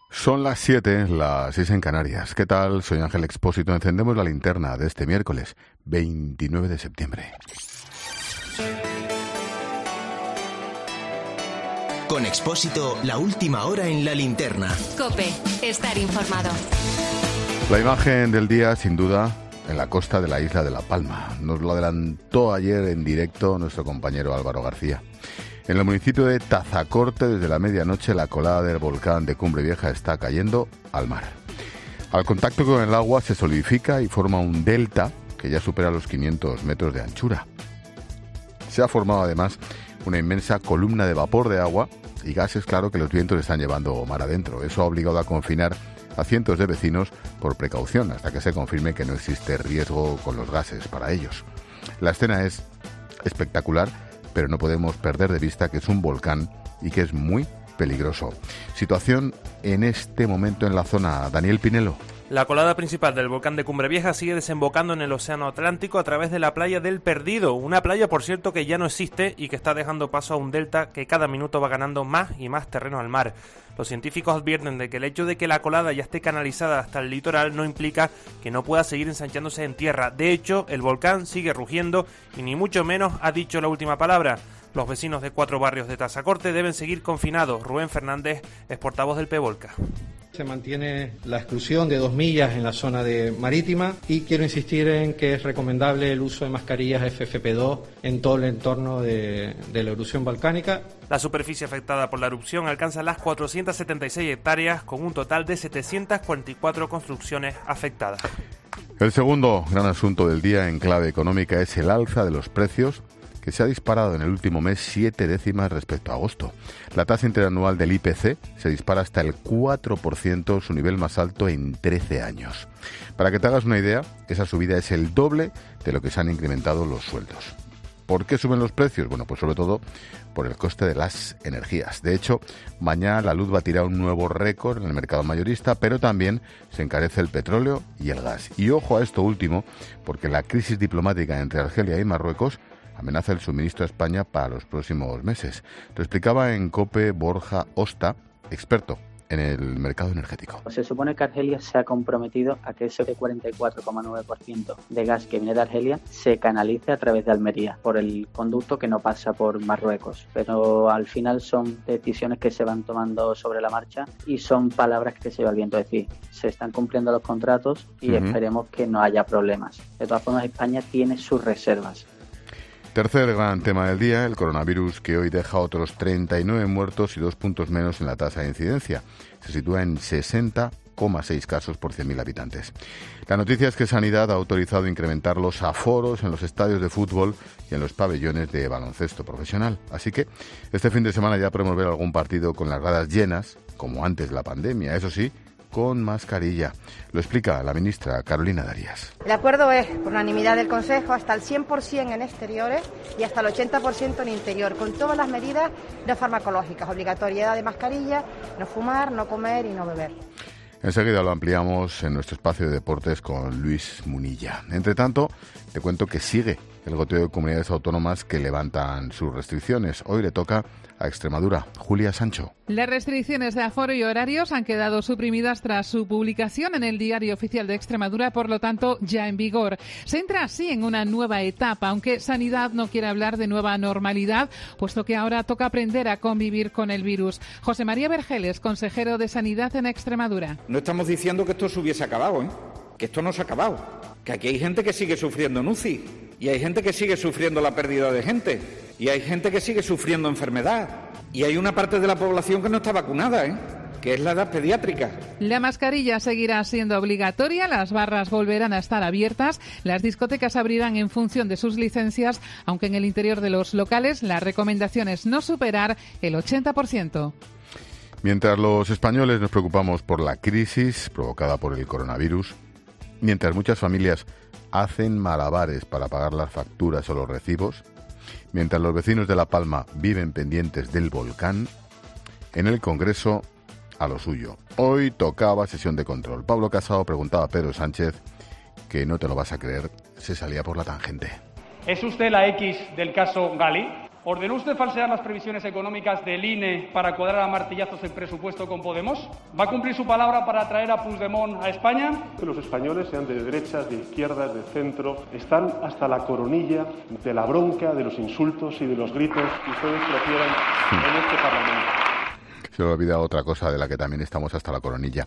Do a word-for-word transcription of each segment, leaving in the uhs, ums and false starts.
Son las siete, las seis en Canarias. ¿Qué tal? Soy Ángel Expósito. Encendemos la linterna de este miércoles, veintinueve de septiembre. Con Expósito, la última hora en la linterna. COPE, estar informado. La imagen del día, sin duda, en la costa de la isla de La Palma. Nos lo adelantó ayer en directo nuestro compañero Álvaro García. En el municipio de Tazacorte, desde la medianoche, la colada del volcán de Cumbre Vieja está cayendo al mar. Al contacto con el agua se solidifica y forma un delta que ya supera los quinientos metros de anchura. Se ha formado además una inmensa columna de vapor de agua y gases, claro, que los vientos están llevando mar adentro. Eso ha obligado a confinar a cientos de vecinos por precaución, hasta que se confirme que no existe riesgo con los gases para ellos. La escena es espectacular, pero no podemos perder de vista que es un volcán y que es muy peligroso. Situación en este momento en la zona. Daniel Pinelo. La colada principal del volcán de Cumbre Vieja sigue desembocando en el Océano Atlántico a través de la playa del Perdido, una playa, por cierto, que ya no existe y que está dejando paso a un delta que cada minuto va ganando más y más terreno al mar. Los científicos advierten de que el hecho de que la colada ya esté canalizada hasta el litoral no implica que no pueda seguir ensanchándose en tierra. De hecho, el volcán sigue rugiendo y ni mucho menos ha dicho la última palabra. Los vecinos de cuatro barrios de Tazacorte deben seguir confinados. Rubén Fernández es portavoz del PEVOLCA. Se mantiene la exclusión de dos millas en la zona de marítima y quiero insistir en que es recomendable el uso de mascarillas F F P dos en todo el entorno de, de la erupción volcánica. La superficie afectada por la erupción alcanza las cuatrocientas setenta y seis hectáreas, con un total de setecientas cuarenta y cuatro construcciones afectadas. El segundo gran asunto del día en clave económica es el alza de los precios, que se ha disparado en el último mes siete décimas respecto a agosto. La tasa interanual del I P C se dispara hasta el cuatro por ciento, su nivel más alto en trece años. Para que te hagas una idea, esa subida es el doble de lo que se han incrementado los sueldos. ¿Por qué suben los precios? Bueno, pues sobre todo por el coste de las energías. De hecho, mañana la luz va a tirar un nuevo récord en el mercado mayorista, pero también se encarece el petróleo y el gas. Y ojo a esto último, porque la crisis diplomática entre Argelia y Marruecos amenaza el suministro a España para los próximos meses. Lo explicaba en COPE Borja Osta, experto en el mercado energético. Se supone que Argelia se ha comprometido a que ese cuarenta y cuatro coma nueve por ciento de gas que viene de Argelia se canalice a través de Almería, por el conducto que no pasa por Marruecos. Pero al final son decisiones que se van tomando sobre la marcha y son palabras que se va el viento decir. Se están cumpliendo los contratos y uh-huh. esperemos que no haya problemas. De todas formas, España tiene sus reservas. Tercer gran tema del día, el coronavirus, que hoy deja otros treinta y nueve muertos y dos puntos menos en la tasa de incidencia. Se sitúa en sesenta coma seis casos por cien mil habitantes. La noticia es que Sanidad ha autorizado incrementar los aforos en los estadios de fútbol y en los pabellones de baloncesto profesional. Así que este fin de semana ya podemos ver algún partido con las gradas llenas, como antes de la pandemia. Eso sí, con mascarilla. Lo explica la ministra Carolina Darias. El acuerdo es, por unanimidad del Consejo, hasta el cien por ciento en exteriores y hasta el ochenta por ciento en interior, con todas las medidas no farmacológicas, obligatoriedad de mascarilla, no fumar, no comer y no beber. Enseguida lo ampliamos en nuestro espacio de deportes con Luis Munilla. Entre tanto, te cuento que sigue el goteo de comunidades autónomas que levantan sus restricciones. Hoy le toca a Extremadura. Julia Sancho. Las restricciones de aforo y horarios han quedado suprimidas tras su publicación en el Diario Oficial de Extremadura, por lo tanto, ya en vigor. Se entra así en una nueva etapa, aunque Sanidad no quiere hablar de nueva normalidad, puesto que ahora toca aprender a convivir con el virus. José María Vergeles, consejero de Sanidad en Extremadura. No estamos diciendo que esto se hubiese acabado, ¿eh? Que esto no se ha acabado. Que aquí hay gente que sigue sufriendo en U C I. Y hay gente que sigue sufriendo la pérdida de gente. Y hay gente que sigue sufriendo enfermedad. Y hay una parte de la población que no está vacunada, ¿eh? Que es la edad pediátrica. La mascarilla seguirá siendo obligatoria, las barras volverán a estar abiertas, las discotecas abrirán en función de sus licencias, aunque en el interior de los locales la recomendación es no superar el ochenta por ciento. Mientras los españoles nos preocupamos por la crisis provocada por el coronavirus, mientras muchas familias hacen malabares para pagar las facturas o los recibos, mientras los vecinos de La Palma viven pendientes del volcán, en el Congreso a lo suyo. Hoy tocaba sesión de control. Pablo Casado preguntaba a Pedro Sánchez, que no te lo vas a creer, se salía por la tangente. ¿Es usted la X del caso Gali? ¿Ordenó usted falsear las previsiones económicas del I N E para cuadrar a martillazos el presupuesto con Podemos? ¿Va a cumplir su palabra para traer a Puigdemont a España? Que los españoles, sean de derechas, de izquierdas, de centro, están hasta la coronilla de la bronca, de los insultos y de los gritos que ustedes profieran en este Parlamento. Se me olvida otra cosa de la que también estamos hasta la coronilla: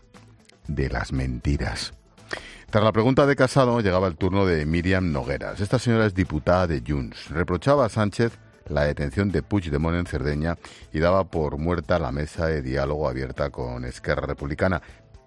de las mentiras. Tras la pregunta de Casado llegaba el turno de Míriam Nogueras. Esta señora es diputada de Junts. Reprochaba a Sánchez la detención de Puigdemont en Cerdeña y daba por muerta la mesa de diálogo abierta con Esquerra Republicana.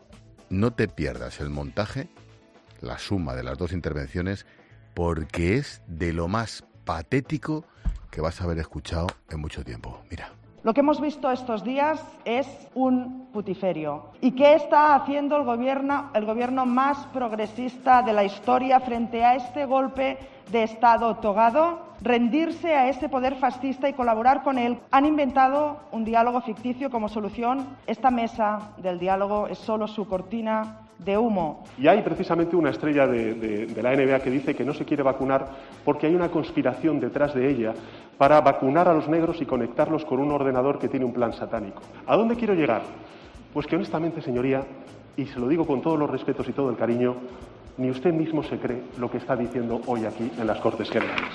No te pierdas el montaje, la suma de las dos intervenciones, porque es de lo más patético que vas a haber escuchado en mucho tiempo. Mira. Lo que hemos visto estos días es un putiferio. ¿Y qué está haciendo el gobierno, el gobierno más progresista de la historia frente a este golpe de Estado togado? Rendirse a ese poder fascista y colaborar con él. Han inventado un diálogo ficticio como solución. Esta mesa del diálogo es solo su cortina de humo. Y hay precisamente una estrella de, de, de la N B A que dice que no se quiere vacunar porque hay una conspiración detrás de ella para vacunar a los negros y conectarlos con un ordenador que tiene un plan satánico. ¿A dónde quiero llegar? Pues que honestamente, señoría, y se lo digo con todos los respetos y todo el cariño, ni usted mismo se cree lo que está diciendo hoy aquí en las Cortes Generales.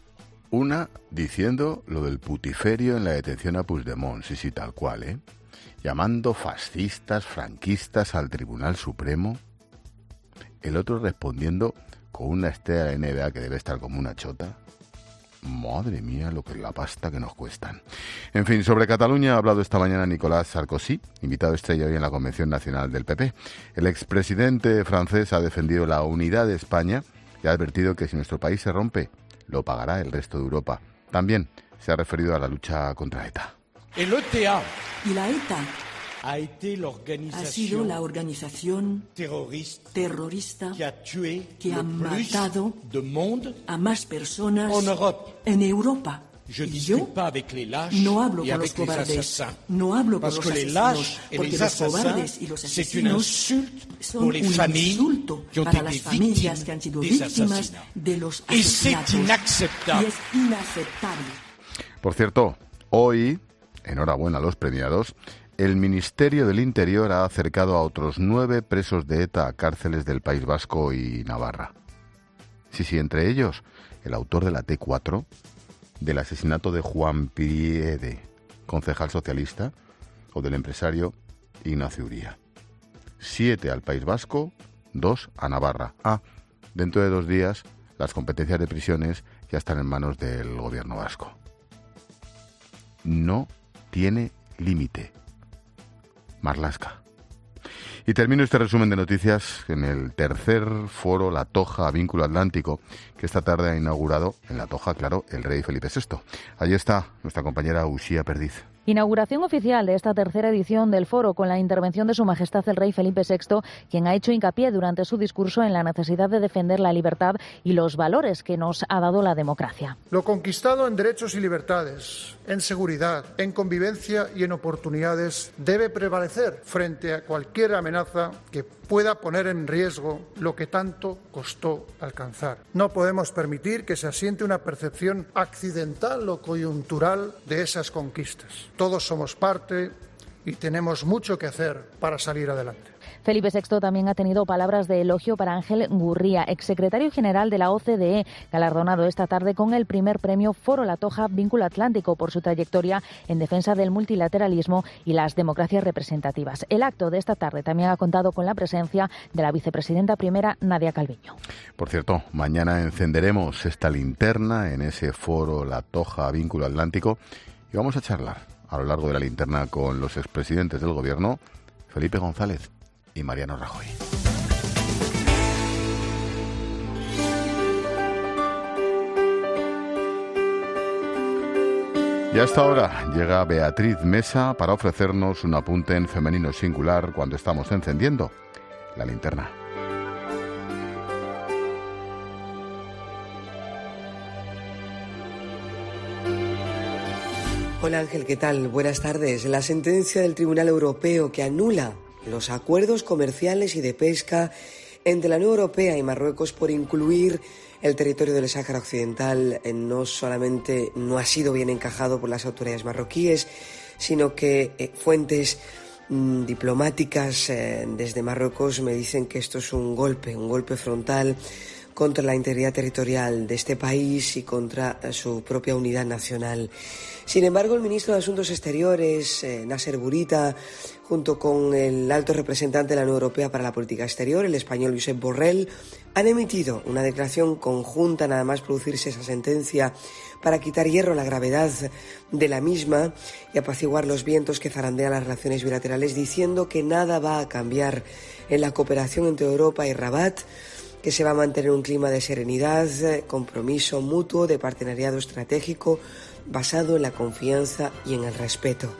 Una diciendo lo del putiferio en la detención a Puigdemont, sí, sí, tal cual, ¿eh? Llamando fascistas, franquistas al Tribunal Supremo. El otro respondiendo con una estrella de la N B A que debe estar como una chota. Madre mía, lo que es la pasta que nos cuestan. En fin, sobre Cataluña ha hablado esta mañana Nicolás Sarkozy, invitado estrella hoy en la Convención Nacional del P P. El expresidente francés ha defendido la unidad de España y ha advertido que si nuestro país se rompe, lo pagará el resto de Europa. También se ha referido a la lucha contra ETA. El E T A y la ETA ha, ha sido la organización terrorista, terrorista que ha, tué que ha matado de monde a más personas en, Europe. en Europa. Je y yo no hablo con los cobardes, no hablo con los asesinos, porque los cobardes y los asesinos son un insulto para las familias que han sido víctimas de los asesinatos. Y es inaceptable. Por cierto, hoy, enhorabuena a los premiados, el Ministerio del Interior ha acercado a otros nueve presos de ETA a cárceles del País Vasco y Navarra. Sí, sí, entre ellos, el autor de la T cuatro, del asesinato de Juan Priede, concejal socialista, o del empresario Ignacio Uría. Siete al País Vasco, dos a Navarra. Ah, dentro de dos días, las competencias de prisiones ya están en manos del gobierno vasco. No tiene límite. Marlaska. Y termino este resumen de noticias en el tercer foro La Toja Vínculo Atlántico, que esta tarde ha inaugurado en La Toja, claro, el rey Felipe sexto. Allí está nuestra compañera Uxía Perdiz. Inauguración oficial de esta tercera edición del foro con la intervención de Su Majestad el Rey Felipe sexto, quien ha hecho hincapié durante su discurso en la necesidad de defender la libertad y los valores que nos ha dado la democracia. Lo conquistado en derechos y libertades, en seguridad, en convivencia y en oportunidades debe prevalecer frente a cualquier amenaza que pueda poner en riesgo lo que tanto costó alcanzar. No podemos permitir que se asiente una percepción accidental o coyuntural de esas conquistas. Todos somos parte y tenemos mucho que hacer para salir adelante. Felipe sexto también ha tenido palabras de elogio para Ángel Gurría, exsecretario general de la O C D E, galardonado esta tarde con el primer premio Foro La Toja Vínculo Atlántico por su trayectoria en defensa del multilateralismo y las democracias representativas. El acto de esta tarde también ha contado con la presencia de la vicepresidenta primera, Nadia Calviño. Por cierto, mañana encenderemos esta linterna en ese Foro La Toja Vínculo Atlántico y vamos a charlar a lo largo de la linterna con los expresidentes del Gobierno, Felipe González y Mariano Rajoy. Y a esta hora llega Beatriz Mesa para ofrecernos un apunte en femenino singular cuando estamos encendiendo la linterna. Hola Ángel, ¿qué tal? Buenas tardes. La sentencia del Tribunal Europeo que anula los acuerdos comerciales y de pesca entre la Unión Europea y Marruecos por incluir el territorio del Sáhara Occidental. No solamente no ha sido bien encajado por las autoridades marroquíes, sino que eh, fuentes mmm, diplomáticas eh, desde Marruecos me dicen que esto es un golpe, un golpe frontal contra la integridad territorial de este país y contra su propia unidad nacional. Sin embargo, el ministro de Asuntos Exteriores, eh, Nasser Bourita, junto con el alto representante de la Unión Europea para la Política Exterior, el español Josep Borrell, han emitido una declaración conjunta nada más producirse esa sentencia para quitar hierro a la gravedad de la misma y apaciguar los vientos que zarandean las relaciones bilaterales, diciendo que nada va a cambiar en la cooperación entre Europa y Rabat, que se va a mantener un clima de serenidad, compromiso mutuo, de partenariado estratégico basado en la confianza y en el respeto.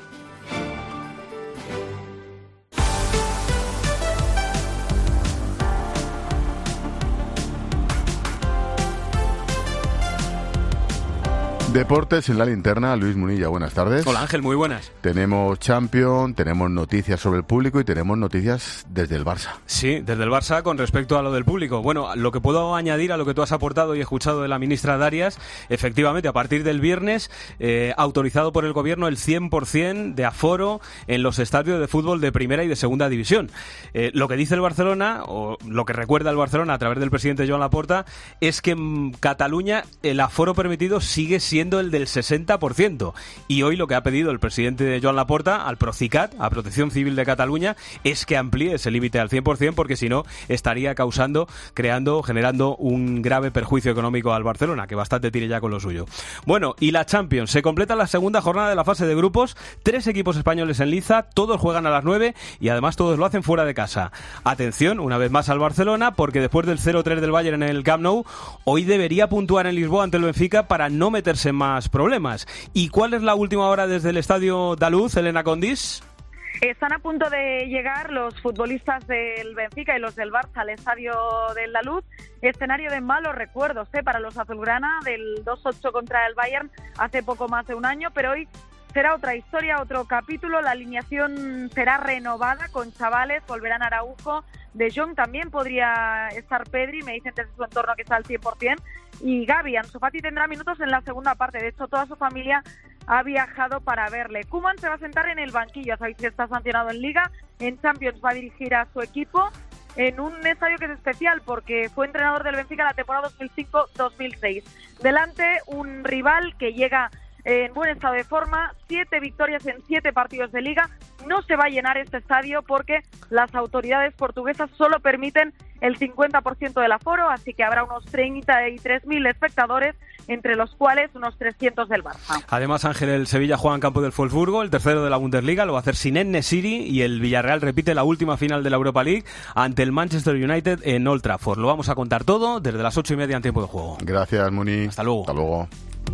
Deportes en la linterna, Luis Munilla, buenas tardes. Hola Ángel, muy buenas. Tenemos Champions, tenemos noticias sobre el público y tenemos noticias desde el Barça. Sí, desde el Barça con respecto a lo del público. Bueno, lo que puedo añadir a lo que tú has aportado y escuchado de la ministra Darias, efectivamente, a partir del viernes, eh, autorizado por el gobierno el cien por ciento de aforo en los estadios de fútbol de primera y de segunda división. Eh, lo que dice el Barcelona, o lo que recuerda el Barcelona a través del presidente Joan Laporta, es que en Cataluña el aforo permitido sigue siendo el del sesenta por ciento, y hoy lo que ha pedido el presidente Joan Laporta al Procicat, a Protección Civil de Cataluña, es que amplíe ese límite al cien por ciento, porque si no estaría causando, creando, generando un grave perjuicio económico al Barcelona, que bastante tiene ya con lo suyo. Bueno, y la Champions, se completa la segunda jornada de la fase de grupos, tres equipos españoles en liza, todos juegan a las nueve y además todos lo hacen fuera de casa. Atención, una vez más al Barcelona, porque después del cero tres del Bayern en el Camp Nou, hoy debería puntuar en Lisboa ante el Benfica para no meterse más problemas. ¿Y cuál es la última hora desde el Estadio Daluz, Elena Condis? Están a punto de llegar los futbolistas del Benfica y los del Barça al Estadio del Daluz. Escenario de malos recuerdos ¿eh? para los azulgrana, del dos ocho contra el Bayern hace poco más de un año, pero hoy será otra historia, otro capítulo. La alineación será renovada con chavales, volverán Araujo, De Jong, también podría estar Pedri, me dicen desde su entorno que está al cien por ciento, y Gavi. Ansu Fati tendrá minutos en la segunda parte, de hecho toda su familia ha viajado para verle. Koeman se va a sentar en el banquillo, sabéis que está sancionado en Liga, en Champions va a dirigir a su equipo en un estadio que es especial porque fue entrenador del Benfica la temporada dos mil cinco dos mil seis. Delante un rival que llega en buen estado de forma, siete victorias en siete partidos de Liga. No se va a llenar este estadio porque las autoridades portuguesas solo permiten el cincuenta por ciento del aforo, así que habrá unos treinta y tres mil espectadores, entre los cuales unos trescientos del Barça. Además, Ángel, el Sevilla juega en campo del Wolfsburgo, el tercero de la Bundesliga, lo va a hacer sin En-Nesyri, y el Villarreal repite la última final de la Europa League ante el Manchester United en Old Trafford. Lo vamos a contar todo desde las ocho y media en tiempo de juego. Gracias, Muni. Hasta luego. Hasta luego.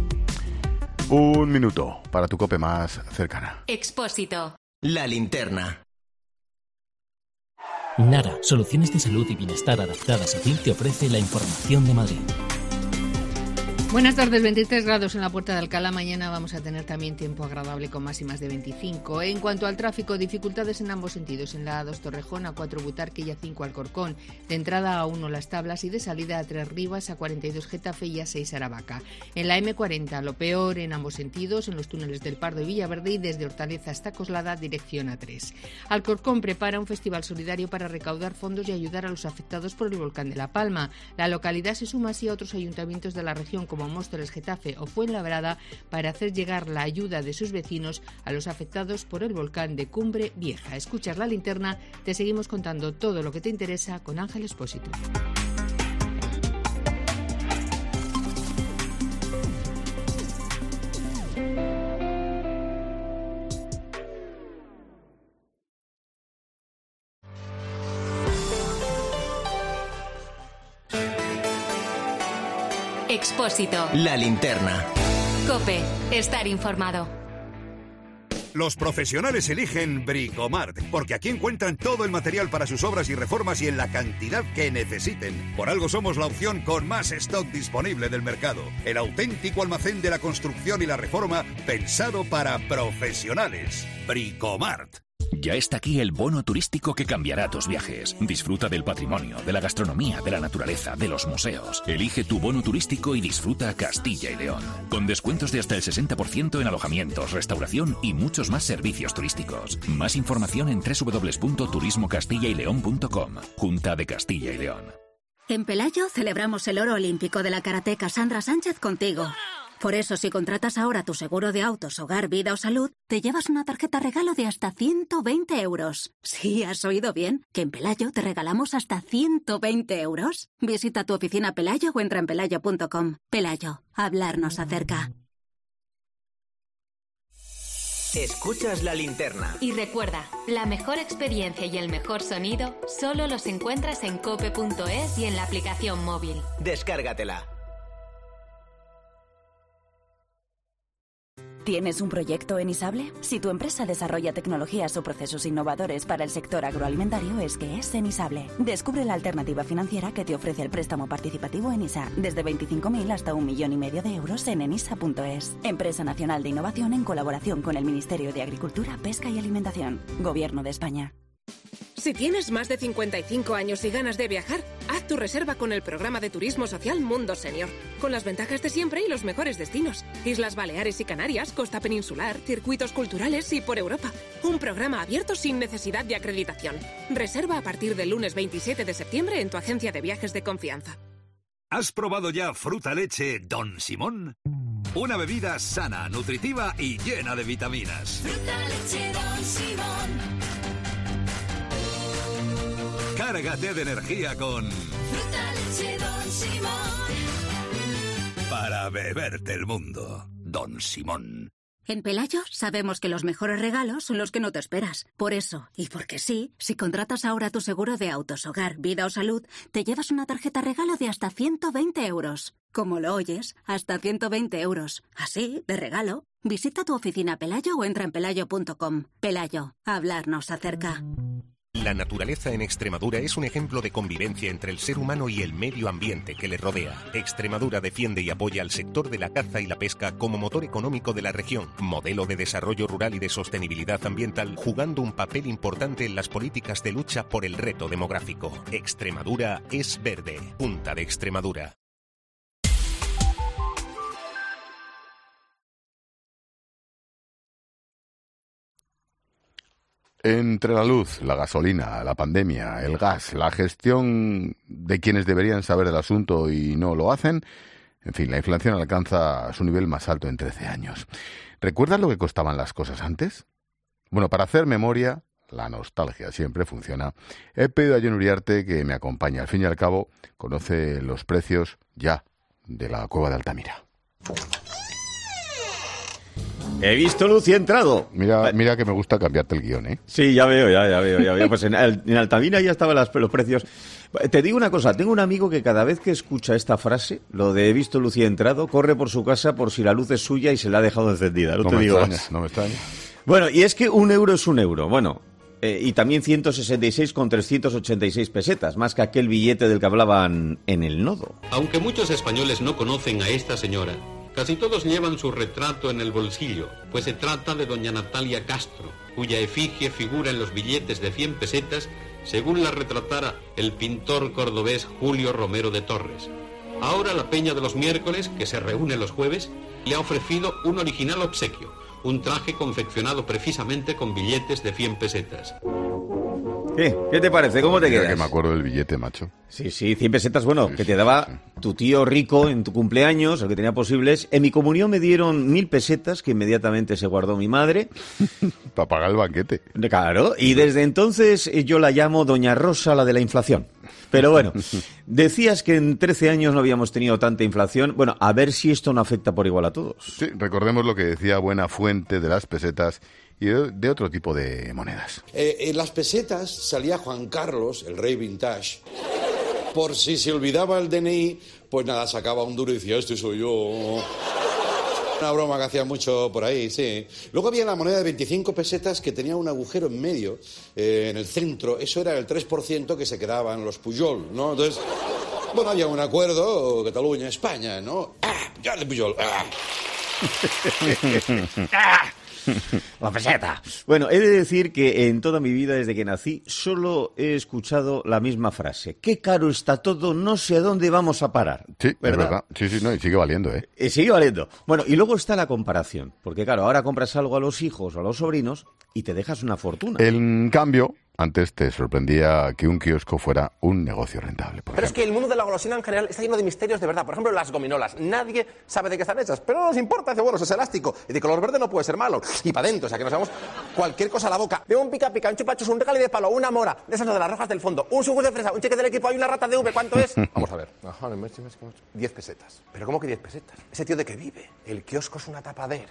Un minuto para tu COPE más cercana. Expósito. La linterna. Nara, soluciones de salud y bienestar adaptadas a ti, te ofrece la información de Madrid. Buenas tardes, veintitrés grados en la Puerta de Alcalá. Mañana vamos a tener también tiempo agradable con máximas de veinticinco. En cuanto al tráfico, dificultades en ambos sentidos. En la A dos Torrejón, A cuatro Butarque y A cinco Alcorcón. De entrada a uno Las Tablas y de salida a tres Rivas, A cuarenta y dos Getafe y A seis Aravaca. En la eme cuarenta, lo peor en ambos sentidos, en los túneles del Pardo y Villaverde, y desde Hortaleza hasta Coslada, dirección A tres. Alcorcón prepara un festival solidario para recaudar fondos y ayudar a los afectados por el volcán de La Palma. La localidad se suma así a otros ayuntamientos de la región como como Móstoles, Getafe o Fuenlabrada para hacer llegar la ayuda de sus vecinos a los afectados por el volcán de Cumbre Vieja. Escuchas La Linterna, te seguimos contando todo lo que te interesa con Ángel Expósito. Expósito. La Linterna. COPE. Estar informado. Los profesionales eligen Bricomart, porque aquí encuentran todo el material para sus obras y reformas y en la cantidad que necesiten. Por algo somos la opción con más stock disponible del mercado. El auténtico almacén de la construcción y la reforma pensado para profesionales. Bricomart. Ya está aquí el bono turístico que cambiará tus viajes. Disfruta del patrimonio, de la gastronomía, de la naturaleza, de los museos. Elige tu bono turístico y disfruta Castilla y León. Con descuentos de hasta el sesenta por ciento en alojamientos, restauración y muchos más servicios turísticos. Más información en doble u doble u doble u punto turismo castilla y león punto com. Junta de Castilla y León. En Pelayo celebramos el oro olímpico de la karateca Sandra Sánchez contigo. Por eso, si contratas ahora tu seguro de autos, hogar, vida o salud, te llevas una tarjeta regalo de hasta ciento veinte euros. Sí, has oído bien, que en Pelayo te regalamos hasta ciento veinte euros. Visita tu oficina Pelayo o entra en pelayo punto com. Pelayo, hablarnos acerca. Escuchas la linterna. Y recuerda, la mejor experiencia y el mejor sonido solo los encuentras en cope punto es y en la aplicación móvil. Descárgatela. ¿Tienes un proyecto en Isable? Si tu empresa desarrolla tecnologías o procesos innovadores para el sector agroalimentario, es que es en Isable. Descubre la alternativa financiera que te ofrece el préstamo participativo Enisa, desde veinticinco mil hasta un millón y medio de euros en enisa punto es. Empresa Nacional de Innovación en colaboración con el Ministerio de Agricultura, Pesca y Alimentación. Gobierno de España. Si tienes más de cincuenta y cinco años y ganas de viajar, haz tu reserva con el programa de turismo social Mundo Senior, con las ventajas de siempre y los mejores destinos. Islas Baleares y Canarias, costa peninsular, circuitos culturales y por Europa. Un programa abierto sin necesidad de acreditación. Reserva a partir del lunes veintisiete de septiembre en tu agencia de viajes de confianza. ¿Has probado ya Fruta Leche Don Simón? Una bebida sana, nutritiva y llena de vitaminas. Fruta Leche Don Simón. Cárgate de energía con Fruta Leche Don Simón. Para beberte el mundo, Don Simón. En Pelayo sabemos que los mejores regalos son los que no te esperas. Por eso, y porque sí, si contratas ahora tu seguro de autos, hogar, vida o salud, te llevas una tarjeta regalo de hasta ciento veinte euros. Como lo oyes, hasta ciento veinte euros. Así, de regalo. Visita tu oficina Pelayo o entra en pelayo punto com. Pelayo, hablarnos acerca. La naturaleza en Extremadura es un ejemplo de convivencia entre el ser humano y el medio ambiente que le rodea. Extremadura defiende y apoya al sector de la caza y la pesca como motor económico de la región, modelo de desarrollo rural y de sostenibilidad ambiental, jugando un papel importante en las políticas de lucha por el reto demográfico. Extremadura es verde. Junta de Extremadura. Entre la luz, la gasolina, la pandemia, el gas, la gestión de quienes deberían saber del asunto y no lo hacen, en fin, la inflación alcanza su nivel más alto en trece años. ¿Recuerdas lo que costaban las cosas antes? Bueno, para hacer memoria, la nostalgia siempre funciona. He pedido a Jon Uriarte que me acompañe. Al fin y al cabo, conoce los precios ya de la cueva de Altamira. He visto luz y he entrado. Mira, mira que me gusta cambiarte el guión, ¿eh? Sí, ya veo, ya, ya veo, ya veo. Pues en, en Altamira ya estaban las, los precios. Te digo una cosa, tengo un amigo que cada vez que escucha esta frase, lo de he visto luz y he entrado, corre por su casa por si la luz es suya y se la ha dejado encendida. No, no te me digo extraña, más. No me extraña. Bueno, y es que un euro es un euro. Bueno, eh, y también ciento sesenta y seis con trescientos ochenta y seis pesetas, más que aquel billete del que hablaban en el Nodo. Aunque muchos españoles no conocen a esta señora, casi todos llevan su retrato en el bolsillo, pues se trata de doña Natalia Castro, cuya efigie figura en los billetes de cien pesetas, según la retratara el pintor cordobés Julio Romero de Torres. Ahora la Peña de los Miércoles, que se reúne los jueves, le ha ofrecido un original obsequio, un traje confeccionado precisamente con billetes de cien pesetas. ¿Qué? ¿Qué te parece? ¿Cómo te Mira quedas? que me acuerdo del billete, macho. Sí, sí, cien pesetas, bueno, que te daba tu tío rico en tu cumpleaños, el que tenía posibles. En mi comunión me dieron mil pesetas, que inmediatamente se guardó mi madre. Para pagar el banquete. Claro, y desde entonces eh, yo la llamo Doña Rosa, la de la inflación. Pero bueno, decías que en trece años no habíamos tenido tanta inflación. Bueno, a ver si esto no afecta por igual a todos. Sí, recordemos lo que decía buena fuente de las pesetas y de, de otro tipo de monedas. Eh, en las pesetas salía Juan Carlos, el rey vintage. Por si se olvidaba el D N I, pues nada, sacaba un duro y decía, este soy yo. Una broma que hacía mucho por ahí, sí. Luego había la moneda de veinticinco pesetas que tenía un agujero en medio, eh, en el centro. Eso era el tres por ciento que se quedaban los Pujol, ¿no? Entonces, bueno, había un acuerdo, Cataluña, España, ¿no? ¡Ah! ¡Ya de Pujol! ¡Ah! ¡Ah! La peseta. Bueno, he de decir que en toda mi vida, desde que nací, solo he escuchado la misma frase. Qué caro está todo, no sé a dónde vamos a parar. Sí, ¿verdad? es verdad. Sí, sí, no, y sigue valiendo, ¿eh? Eh, sigue valiendo. Bueno, y luego está la comparación. Porque claro, ahora compras algo a los hijos o a los sobrinos y te dejas una fortuna. En cambio, antes te sorprendía que un kiosco fuera un negocio rentable. Pero es que el mundo de la golosina en general está lleno de misterios de verdad. Por ejemplo, las gominolas. Nadie sabe de qué están hechas, pero no nos importa. Dice, bueno, es elástico. Y de color verde no puede ser malo. Y para adentro, o sea, que nos damos cualquier cosa a la boca. Veo un pica pica, un chupachus, un regalo de palo, una mora, de esas de las rojas del fondo, un sugus de fresa, un cheque del equipo, hay una rata de V. ¿Cuánto es? Vamos a ver. diez pesetas. ¿Pero cómo que diez pesetas? ¿Ese tío de qué vive? El kiosco es una tapadera.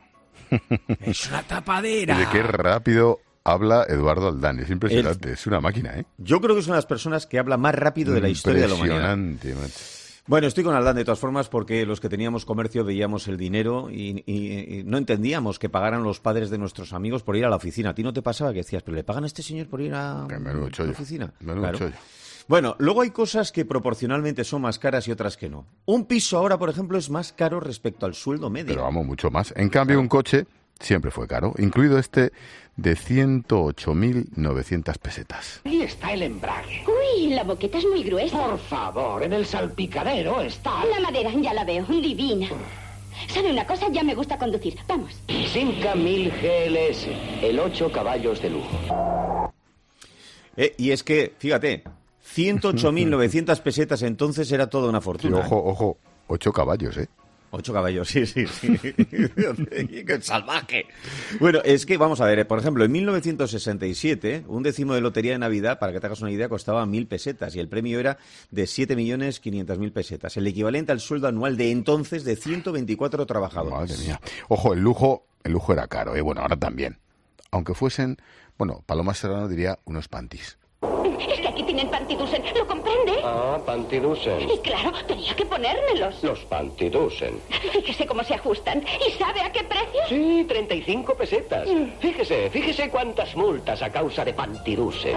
Es una tapadera. Y de qué rápido habla Eduardo Aldán. Es impresionante, El... es una máquina, ¿eh? Yo creo que es una de las personas que habla más rápido de la historia de la humanidad. Impresionante, macho. Bueno, estoy con Aldán de todas formas porque los que teníamos comercio veíamos el dinero y, y, y no entendíamos que pagaran los padres de nuestros amigos por ir a la oficina. ¿A ti no te pasaba que decías, pero le pagan a este señor por ir a Menudo chollo. la oficina? Menudo Claro. chollo. Bueno, luego hay cosas que proporcionalmente son más caras y otras que no. Un piso ahora, por ejemplo, es más caro respecto al sueldo medio. Pero vamos, mucho más. En cambio, un coche siempre fue caro, incluido este de ciento ocho mil novecientas pesetas. Ahí está el embrague. Uy, la boqueta es muy gruesa. Por favor, en el salpicadero está... La madera, ya la veo, divina. ¿Sabe una cosa? Ya me gusta conducir. Vamos. Simca mil G L S, el ocho caballos de lujo. Eh, y es que, fíjate, ciento ocho mil novecientas pesetas entonces era toda una fortuna. Sí, ojo, ojo, ocho caballos, ¿eh? Ocho caballos, sí, sí, sí. ¡Qué salvaje! Bueno, es que, vamos a ver, por ejemplo, en mil novecientos sesenta y siete, un décimo de lotería de Navidad, para que te hagas una idea, costaba mil pesetas y el premio era de siete millones quinientas mil pesetas, el equivalente al sueldo anual de entonces de ciento veinticuatro trabajadores. Madre mía. Ojo, el lujo, el lujo era caro, ¿eh? Bueno, ahora también. Aunque fuesen, bueno, Paloma Serrano diría unos panties. Es que aquí tienen Pantidusen, ¿lo comprende? Ah, Pantidusen. Y claro, tenía que ponérmelos. Los Pantidusen. Fíjese cómo se ajustan. ¿Y sabe a qué precio? Sí, treinta y cinco pesetas. Fíjese, fíjese cuántas multas a causa de Pantidusen.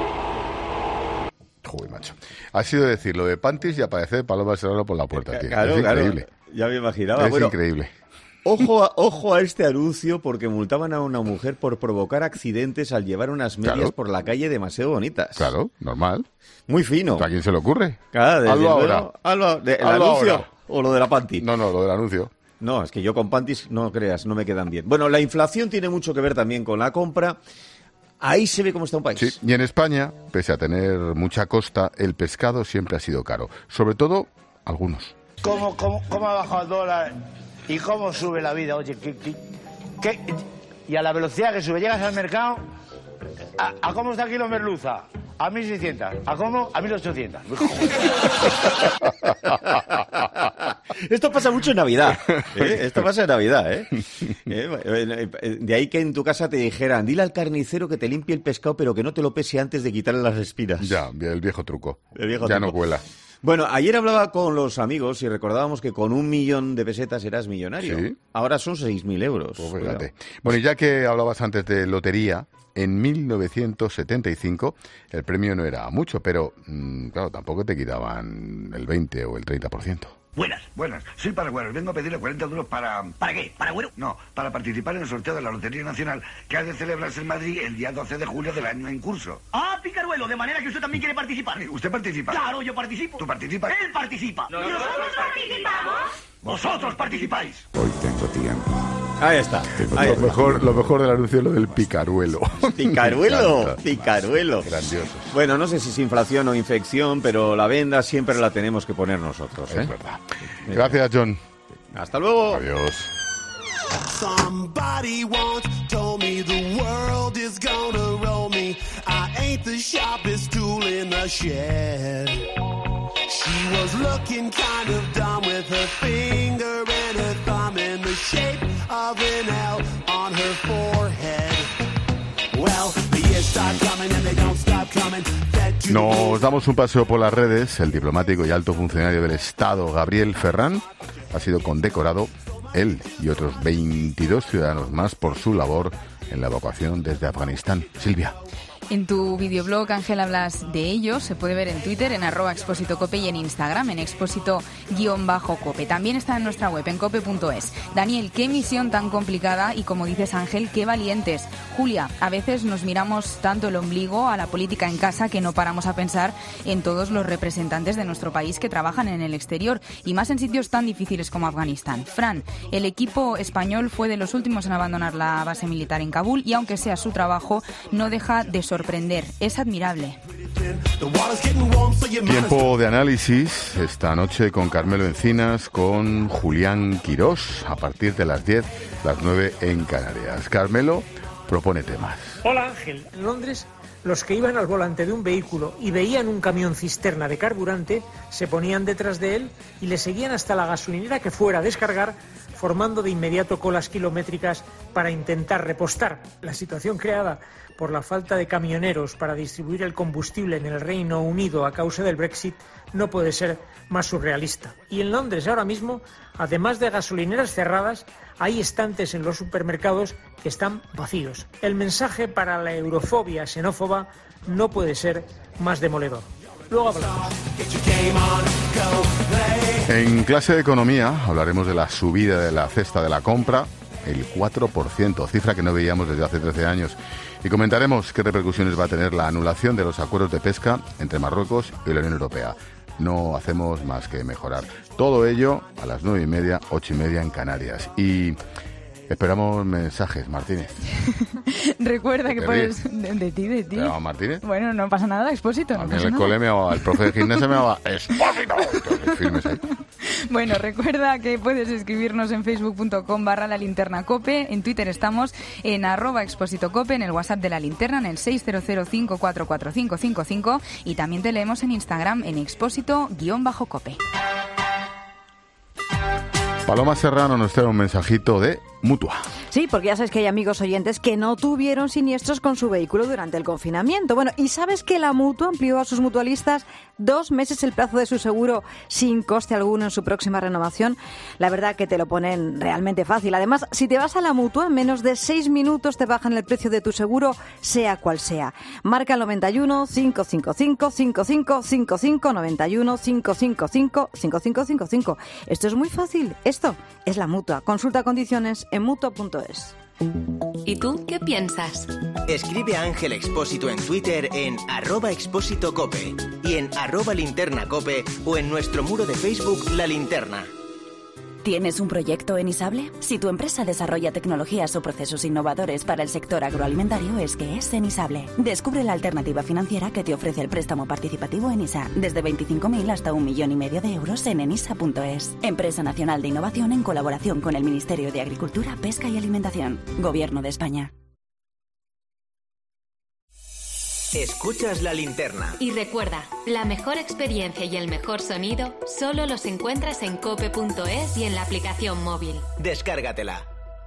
Joder, macho. Ha sido decir lo de panties y aparecer Paloma Serrano por la puerta, tío. Claro, es claro. increíble. Ya me imaginaba. Es Bueno, increíble. Ojo a, ojo a este anuncio porque multaban a una mujer por provocar accidentes al llevar unas medias Claro. por la calle demasiado bonitas. Claro, normal. Muy fino. ¿A quién se le ocurre? Claro, desde Hazlo luego, ahora. hazlo- de- ¿El Hazlo anuncio ahora. o lo de la panty? No, no, lo del anuncio. No, es que yo con panties, no creas, no me quedan bien. Bueno, la inflación tiene mucho que ver también con la compra. Ahí se ve cómo está un país. Sí, y en España, pese a tener mucha costa, el pescado siempre ha sido caro. Sobre todo, algunos. ¿Cómo, cómo, cómo ha bajado el dólar y cómo sube la vida? Oye, ¿qué, qué, qué? Y a la velocidad que sube, llegas al mercado, ¿a, a cómo está aquí la merluza? A mil seiscientos. ¿A cómo? A mil ochocientos. Esto pasa mucho en Navidad. ¿eh? Esto pasa en Navidad, ¿eh? ¿eh? De ahí que en tu casa te dijeran, dile al carnicero que te limpie el pescado, pero que no te lo pese antes de quitarle las espinas. Ya, el viejo truco. El viejo ya truco. no cuela. Bueno, ayer hablaba con los amigos y recordábamos que con un millón de pesetas eras millonario. Sí. Ahora son seis mil euros. Pues fíjate. Bueno, y ya que hablabas antes de lotería, en mil novecientos setenta y cinco el premio no era mucho, pero mmm, claro, tampoco te quitaban el veinte o el treinta por ciento. Buenas, buenas. Soy Paragüero. Vengo a pedirle cuarenta duros para... ¿Para qué? ¿Paragüero? No, para participar en el sorteo de la Lotería Nacional que ha de celebrarse en Madrid el día doce de julio del año en curso. Ah, Picaruelo, de manera que usted también quiere participar. ¿Usted participa? Claro, yo participo. ¿Tú participas? Él participa. ¿Nosotros participamos? Vosotros participáis. Hoy tengo tiempo. Ahí está. Ahí lo, está. mejor, lo mejor del anuncio es lo del picaruelo. Picaruelo, picaruelo. Grandioso. Bueno, no sé si es inflación o infección, pero la venda siempre la tenemos que poner nosotros. ¿eh? Es verdad. Gracias, John. Hasta luego. Adiós. Somebody once told me the world is gonna roll me. I ain't the sharpest tool in the shed. She was looking kind of dumb with her finger and her thumb in the shape of an L on her forehead. Well, the years start coming and they don't stop coming. Nos damos un paseo por las redes. El diplomático y alto funcionario del Estado, Gabriel Ferrán, ha sido condecorado, él y otros veintidós ciudadanos más, por su labor en la evacuación desde Afganistán. Silvia. En tu videoblog, Ángel, hablas de ello. Se puede ver en Twitter, en arroba expósitocope y en Instagram, en expósito-cope. También está en nuestra web, en cope punto es. Daniel, qué misión tan complicada y, como dices, Ángel, qué valientes. Julia, a veces nos miramos tanto el ombligo a la política en casa que no paramos a pensar en todos los representantes de nuestro país que trabajan en el exterior y más en sitios tan difíciles como Afganistán. Fran, el equipo español fue de los últimos en abandonar la base militar en Kabul y, aunque sea su trabajo, no deja de sorprender. Es admirable. Tiempo de análisis esta noche con Carmelo Encinas, con Julián Quirós, a partir de las diez, las nueve en Canarias. Carmelo propone temas. Hola, Ángel. En Londres, los que iban al volante de un vehículo y veían un camión cisterna de carburante se ponían detrás de él y le seguían hasta la gasolinera que fuera a descargar, formando de inmediato colas kilométricas para intentar repostar. La situación creada por la falta de camioneros para distribuir el combustible en el Reino Unido a causa del Brexit no puede ser más surrealista. Y en Londres ahora mismo, además de gasolineras cerradas, hay estantes en los supermercados que están vacíos. El mensaje para la eurofobia xenófoba no puede ser más demoledor. Luego hablamos. En clase de economía hablaremos de la subida de la cesta de la compra, el cuatro por ciento, cifra que no veíamos desde hace trece años. Y comentaremos qué repercusiones va a tener la anulación de los acuerdos de pesca entre Marruecos y la Unión Europea. No hacemos más que mejorar. Todo ello a las nueve y media, ocho y media en Canarias. Y esperamos mensajes, Martínez. Recuerda que puedes... De, de ti, de ti. ¿Te llamas Martínez? Bueno, no pasa nada, Expósito. No a mí pasa en el nada. cole me llamaba, el profe de gimnasia me llamaba Expósito. Entonces, firmes ahí. Bueno, recuerda que puedes escribirnos en facebook punto com barra la linterna cope, en Twitter estamos en arroba expósito cope, en el WhatsApp de la linterna en el seis cero cero cinco cuatro cuatro cinco cinco cinco y también te leemos en Instagram en expósito-cope. Paloma Serrano nos trae un mensajito de Mutua. Sí, porque ya sabes que hay amigos oyentes que no tuvieron siniestros con su vehículo durante el confinamiento. Bueno, ¿y sabes que la Mutua amplió a sus mutualistas dos meses el plazo de su seguro sin coste alguno en su próxima renovación? La verdad que te lo ponen realmente fácil. Además, si te vas a la Mutua, en menos de seis minutos te bajan el precio de tu seguro, sea cual sea. Marca el noventa y uno, cinco cinco cinco, cinco cinco cinco cinco, noventa y uno, cinco cinco cinco, cinco cinco cinco cinco. Esto es muy fácil. Esto es la Mutua. Consulta condiciones en mutua punto es. ¿Y tú qué piensas? Escribe a Ángel Expósito en Twitter en arroba expósito cope y en arroba linterna cope o en nuestro muro de Facebook La Linterna. ¿Tienes un proyecto en Isable? Si tu empresa desarrolla tecnologías o procesos innovadores para el sector agroalimentario, es que es en Isable. Descubre la alternativa financiera que te ofrece el préstamo participativo en I S A, desde veinticinco mil hasta un millón y medio de euros en enisa punto es. Empresa Nacional de Innovación en colaboración con el Ministerio de Agricultura, Pesca y Alimentación. Gobierno de España. Escuchas La Linterna. Y recuerda, la mejor experiencia y el mejor sonido solo los encuentras en cope punto es y en la aplicación móvil. Descárgatela.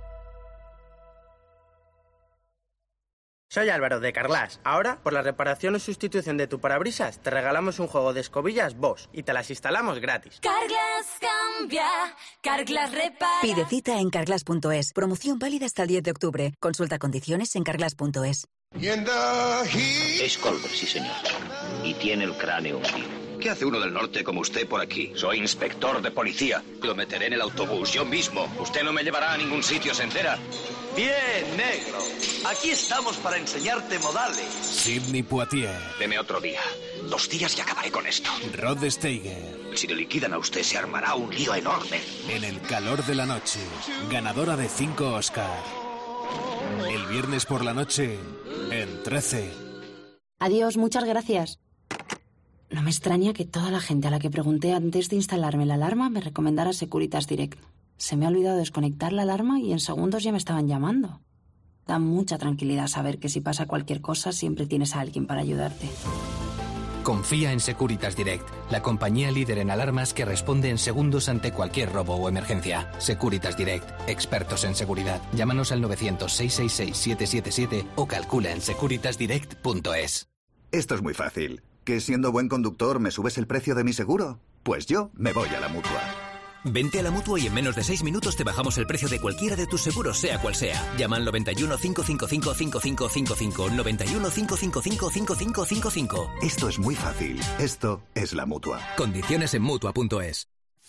Soy Álvaro de Carglass. Ahora, por la reparación o sustitución de tu parabrisas, te regalamos un juego de escobillas Bosch y te las instalamos gratis. Carglass cambia, Carglass repara. Pide cita en carglass punto es. Promoción válida hasta el diez de octubre. Consulta condiciones en carglass punto es. Es Colbert, sí, señor. Y tiene el cráneo hundido. ¿Qué hace uno del norte como usted por aquí? Soy inspector de policía. Lo meteré en el autobús yo mismo. Usted no me llevará a ningún sitio, ¿se entera? Bien, negro. Aquí estamos para enseñarte modales. Sidney Poitier. Deme otro día. Dos días y acabaré con esto. Rod Steiger. Si le liquidan a usted, se armará un lío enorme. En el calor de la noche. Ganadora de cinco Oscar. El viernes por la noche, en trece. Adiós, muchas gracias. No me extraña que toda la gente a la que pregunté antes de instalarme la alarma me recomendara Securitas Direct. Se me ha olvidado desconectar la alarma y en segundos ya me estaban llamando. Da mucha tranquilidad saber que si pasa cualquier cosa siempre tienes a alguien para ayudarte. Confía en Securitas Direct, la compañía líder en alarmas que responde en segundos ante cualquier robo o emergencia. Securitas Direct, expertos en seguridad. Llámanos al novecientos, seiscientos sesenta y seis, siete siete siete o calcula en securitas direct punto es. Esto es muy fácil. ¿Que siendo buen conductor me subes el precio de mi seguro? Pues yo me voy a la Mutua. Vente a la Mutua y en menos de seis minutos te bajamos el precio de cualquiera de tus seguros, sea cual sea. Llama al noventa y uno, cinco cinco cinco, cinco cinco cinco cinco, noventa y uno, cinco cinco cinco, cinco cinco cinco cinco. Esto es muy fácil. Esto es la Mutua. Condiciones en Mutua punto es.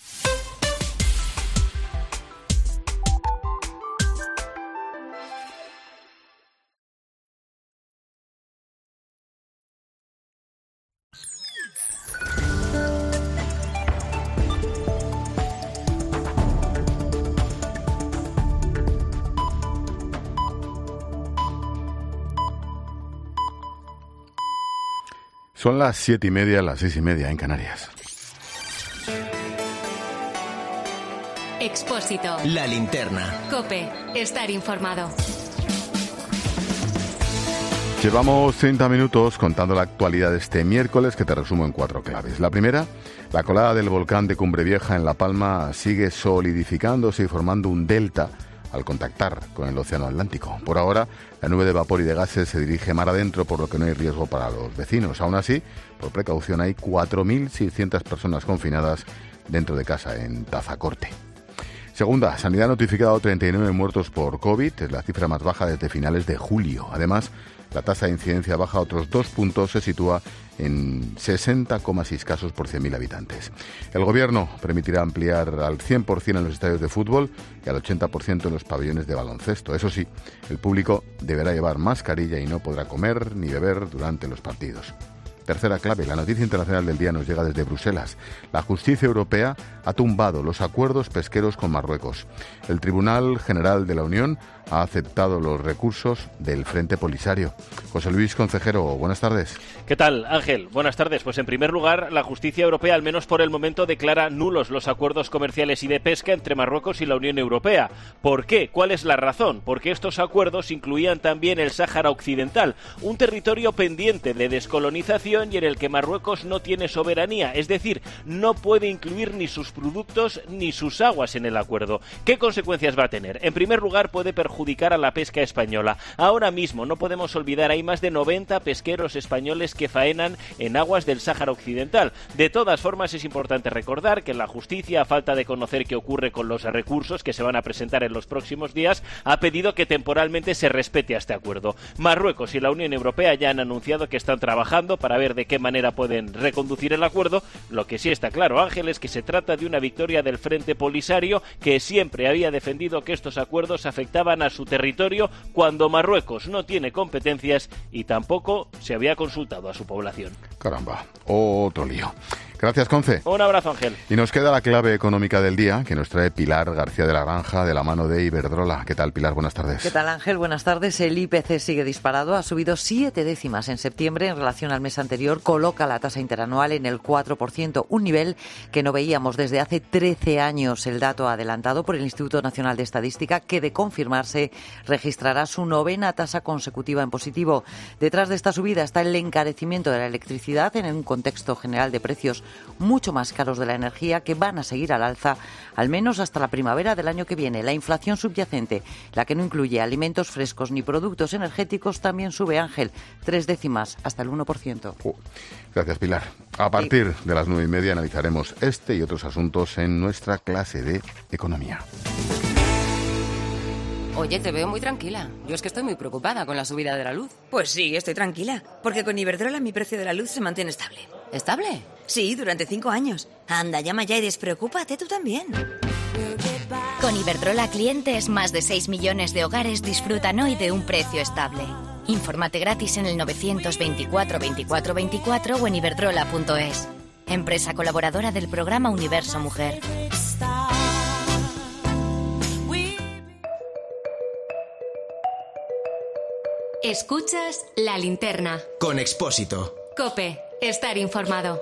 Son las siete y media, las seis y media en Canarias. Expósito. La linterna. COPE. Estar informado. Llevamos treinta minutos contando la actualidad de este miércoles, que te resumo en cuatro claves. La primera, la colada del volcán de Cumbre Vieja en La Palma sigue solidificándose y formando un delta al contactar con el océano Atlántico. Por ahora, la nube de vapor y de gases se dirige mar adentro, por lo que no hay riesgo para los vecinos. Aún así, por precaución, hay cuatro mil seiscientas personas confinadas dentro de casa en Tazacorte. Segunda, Sanidad ha notificado treinta y nueve muertos por COVID, es la cifra más baja desde finales de julio. Además, la tasa de incidencia baja otros dos puntos, se sitúa en sesenta coma seis casos por cien mil habitantes. El Gobierno permitirá ampliar al cien por ciento en los estadios de fútbol y al ochenta por ciento en los pabellones de baloncesto. Eso sí, el público deberá llevar mascarilla y no podrá comer ni beber durante los partidos. Tercera clave, la noticia internacional del día nos llega desde Bruselas. La justicia europea ha tumbado los acuerdos pesqueros con Marruecos. El Tribunal General de la Unión ha aceptado los recursos del Frente Polisario. José Luis Concejero, buenas tardes. ¿Qué tal, Ángel? Buenas tardes. Pues en primer lugar, la justicia europea, al menos por el momento, declara nulos los acuerdos comerciales y de pesca entre Marruecos y la Unión Europea. ¿Por qué? ¿Cuál es la razón? Porque estos acuerdos incluían también el Sáhara Occidental, un territorio pendiente de descolonización y en el que Marruecos no tiene soberanía, es decir, no puede incluir ni sus productos ni sus aguas en el acuerdo. ¿Qué consecuencias va a tener? En primer lugar, puede perjudicar a la pesca española. Ahora mismo, no podemos olvidar, hay más de noventa pesqueros españoles que faenan en aguas del Sáhara Occidental. De todas formas, es importante recordar que la justicia, a falta de conocer qué ocurre con los recursos que se van a presentar en los próximos días, ha pedido que temporalmente se respete a este acuerdo. Marruecos y la Unión Europea ya han anunciado que están trabajando para ver de qué manera pueden reconducir el acuerdo. Lo que sí está claro, Ángel, es que se trata de una victoria del Frente Polisario, que siempre había defendido que estos acuerdos afectaban a su territorio cuando Marruecos no tiene competencias y tampoco se había consultado a su población. Caramba, otro lío. Gracias, Conce. Un abrazo, Ángel. Y nos queda la clave económica del día, que nos trae Pilar García de la Granja, de la mano de Iberdrola. ¿Qué tal, Pilar? Buenas tardes. ¿Qué tal, Ángel? Buenas tardes. El I P C sigue disparado. Ha subido siete décimas en septiembre en relación al mes anterior. Coloca la tasa interanual en el cuatro por ciento, un nivel que no veíamos desde hace trece años. El dato adelantado por el Instituto Nacional de Estadística, que de confirmarse registrará su novena tasa consecutiva en positivo. Detrás de esta subida está el encarecimiento de la electricidad en un contexto general de precios mucho más caros de la energía, que van a seguir al alza al menos hasta la primavera del año que viene. La inflación subyacente, la que no incluye alimentos frescos ni productos energéticos, también sube, Ángel, tres décimas, hasta el uno por ciento. Uh, gracias, Pilar. A partir sí. de las nueve y media analizaremos este y otros asuntos en nuestra clase de economía. Oye, te veo muy tranquila. Yo es que estoy muy preocupada con la subida de la luz. Pues sí, estoy tranquila, porque con Iberdrola mi precio de la luz se mantiene estable. ¿Estable? Sí, durante cinco años. Anda, llama ya y despreocúpate tú también. Con Iberdrola clientes, más de seis millones de hogares disfrutan hoy de un precio estable. Infórmate gratis en el novecientos veinticuatro veinticuatro veinticuatro o en iberdrola punto es. Empresa colaboradora del programa Universo Mujer. Escuchas La Linterna. Con Expósito. COPE. Estar informado.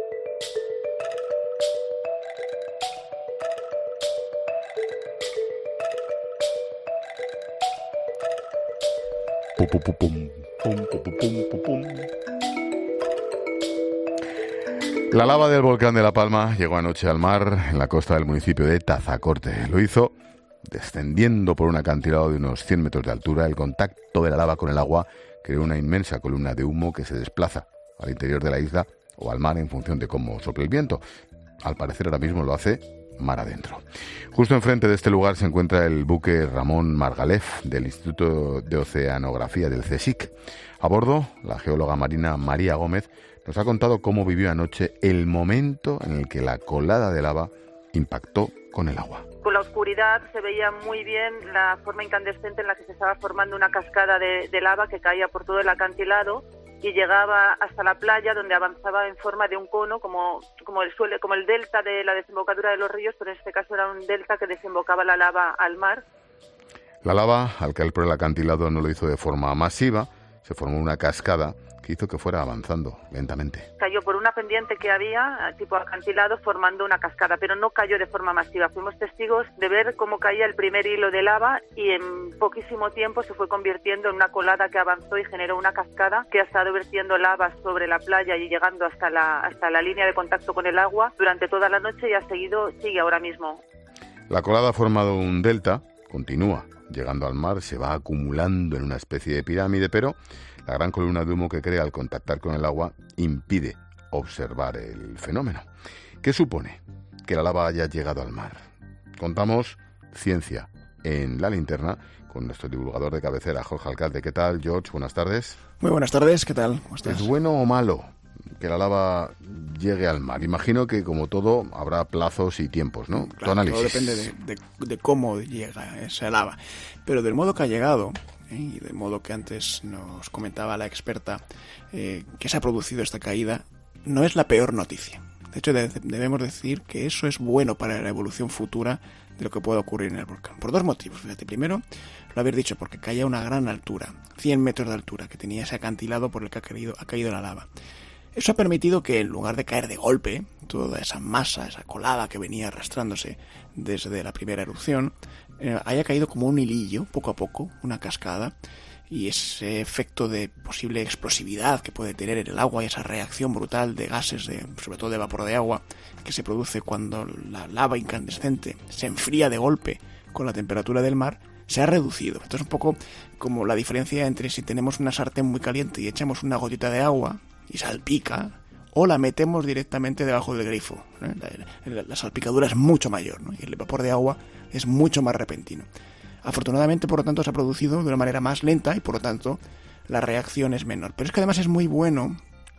Pum, pum, pum, pum, pum, pum, pum, pum. La lava del volcán de La Palma llegó anoche al mar en la costa del municipio de Tazacorte. Lo hizo descendiendo por un acantilado de unos cien metros de altura. El contacto de la lava con el agua creó una inmensa columna de humo que se desplaza al interior de la isla o al mar en función de cómo sople el viento. Al parecer ahora mismo lo hace mar adentro. Justo enfrente de este lugar se encuentra el buque Ramón Margalef del Instituto de Oceanografía del CSIC. A bordo, la geóloga marina María Gómez nos ha contado cómo vivió anoche el momento en el que la colada de lava impactó con el agua. Con la oscuridad se veía muy bien la forma incandescente en la que se estaba formando una cascada de, de lava que caía por todo el acantilado y llegaba hasta la playa, donde avanzaba en forma de un cono, como, como, el, suele, como el delta de la desembocadura de los ríos, pero en este caso era un delta que desembocaba la lava al mar. La lava, al caer por el acantilado, no lo hizo de forma masiva, se formó una cascada que hizo que fuera avanzando lentamente. Cayó por una pendiente que había, tipo acantilado, formando una cascada, pero no cayó de forma masiva. Fuimos testigos de ver cómo caía el primer hilo de lava y en poquísimo tiempo se fue convirtiendo en una colada que avanzó y generó una cascada que ha estado vertiendo lava sobre la playa y llegando hasta la, hasta la línea de contacto con el agua durante toda la noche y ha seguido, sigue ahora mismo. La colada ha formado un delta, continúa llegando al mar, se va acumulando en una especie de pirámide, pero la gran columna de humo que crea al contactar con el agua impide observar el fenómeno. ¿Qué supone que la lava haya llegado al mar? Contamos ciencia en La Linterna con nuestro divulgador de cabecera, Jorge Alcalde. ¿Qué tal, George? Buenas tardes. Muy buenas tardes, ¿qué tal? ¿Cómo estás? ¿Es bueno o malo que la lava llegue al mar? Imagino que, como todo, habrá plazos y tiempos, ¿no? Claro, tu análisis. Todo depende de, de, de cómo llega esa lava. Pero del modo que ha llegado, ¿eh? y del modo que antes nos comentaba la experta, eh, que se ha producido esta caída, no es la peor noticia. De hecho, de, debemos decir que eso es bueno para la evolución futura de lo que pueda ocurrir en el volcán. Por dos motivos. Fíjate, primero, lo habéis dicho, porque caía a una gran altura, cien metros de altura, que tenía ese acantilado por el que ha caído, ha caído la lava. Eso ha permitido que, en lugar de caer de golpe, toda esa masa, esa colada que venía arrastrándose desde la primera erupción, eh, haya caído como un hilillo, poco a poco, una cascada, y ese efecto de posible explosividad que puede tener en el agua y esa reacción brutal de gases, de, sobre todo de vapor de agua, que se produce cuando la lava incandescente se enfría de golpe con la temperatura del mar, se ha reducido. Esto es un poco como la diferencia entre si tenemos una sartén muy caliente y echamos una gotita de agua y salpica, o la metemos directamente debajo del grifo, ¿no? la, la, la salpicadura es mucho mayor, ¿no? Y el vapor de agua es mucho más repentino. Afortunadamente, por lo tanto, se ha producido de una manera más lenta y, por lo tanto, la reacción es menor. Pero es que además es muy bueno,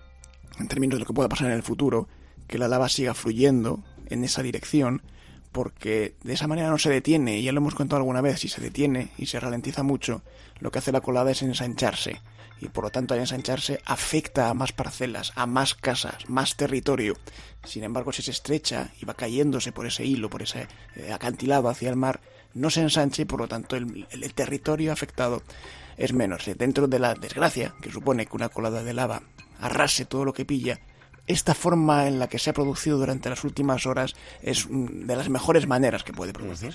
en términos de lo que pueda pasar en el futuro, que la lava siga fluyendo en esa dirección, porque de esa manera no se detiene, y ya lo hemos contado alguna vez, si se detiene y se ralentiza mucho, lo que hace la colada es ensancharse. Y por lo tanto, al ensancharse afecta a más parcelas, a más casas, más territorio. Sin embargo, si se estrecha y va cayéndose por ese hilo, por ese eh, acantilado hacia el mar, no se ensancha y por lo tanto el, el, el territorio afectado es menos. Dentro de la desgracia que supone que una colada de lava arrase todo lo que pilla, esta forma en la que se ha producido durante las últimas horas es de las mejores maneras que puede producir.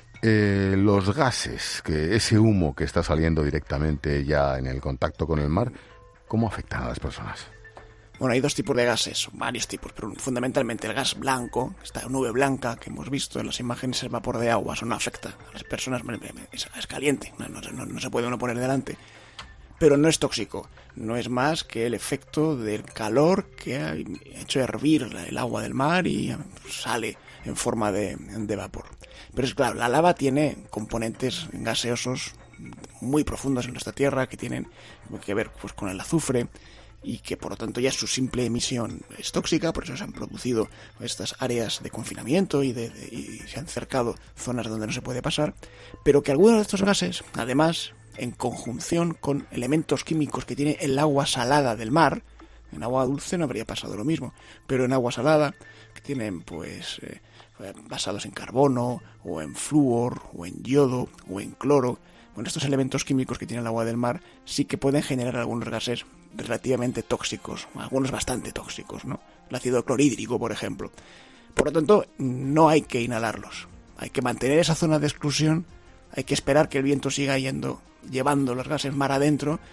Eh, los gases, que ese humo que está saliendo directamente ya en el contacto con el mar, ¿cómo afectan a las personas? Bueno, hay dos tipos de gases, varios tipos, pero fundamentalmente el gas blanco, esta nube blanca que hemos visto en las imágenes, el vapor de agua, eso no afecta a las personas, es, es caliente, no, no, no se puede uno poner delante, pero no es tóxico, no es más que el efecto del calor que ha hecho hervir el agua del mar y sale en forma de, de vapor. Pero es claro, la lava tiene componentes gaseosos muy profundos en nuestra Tierra que tienen que ver pues, con el azufre y que por lo tanto ya su simple emisión es tóxica, por eso se han producido estas áreas de confinamiento y, de, de, y se han cercado zonas donde no se puede pasar, pero que algunos de estos gases, además, en conjunción con elementos químicos que tiene el agua salada del mar, en agua dulce no habría pasado lo mismo, pero en agua salada, que tienen pues eh, basados en carbono, o en flúor, o en yodo, o en cloro, bueno, estos elementos químicos que tiene el agua del mar sí que pueden generar algunos gases relativamente tóxicos, algunos bastante tóxicos, ¿no? El ácido clorhídrico, por ejemplo. Por lo tanto, no hay que inhalarlos. Hay que mantener esa zona de exclusión, hay que esperar que el viento siga yendo, llevando los gases mar adentro,